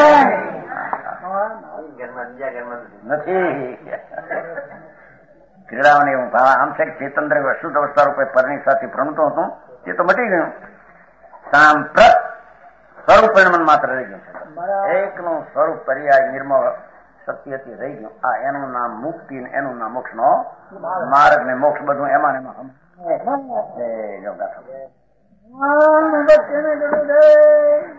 Speaker 2: નથી. ક્રીડાઓને એવું આમ છે ચેતન દ્રવ્ય શુદ્ધ અવસ્થા રૂપે પરની સાથે ભ્રમતો હતું તે તો મટી ગયું. સાંપ્રત સ્વરૂપ પરિણમન માત્ર રહી ગયું છે. એકનું સ્વરૂપ પર્યાય નિર્મળ શક્તિ હતી રહી ગયું. આ એનું નામ મુક્તિ ને એનું નામ મોક્ષ નો માર્ગ ને મોક્ષ બધું એમાં એમાં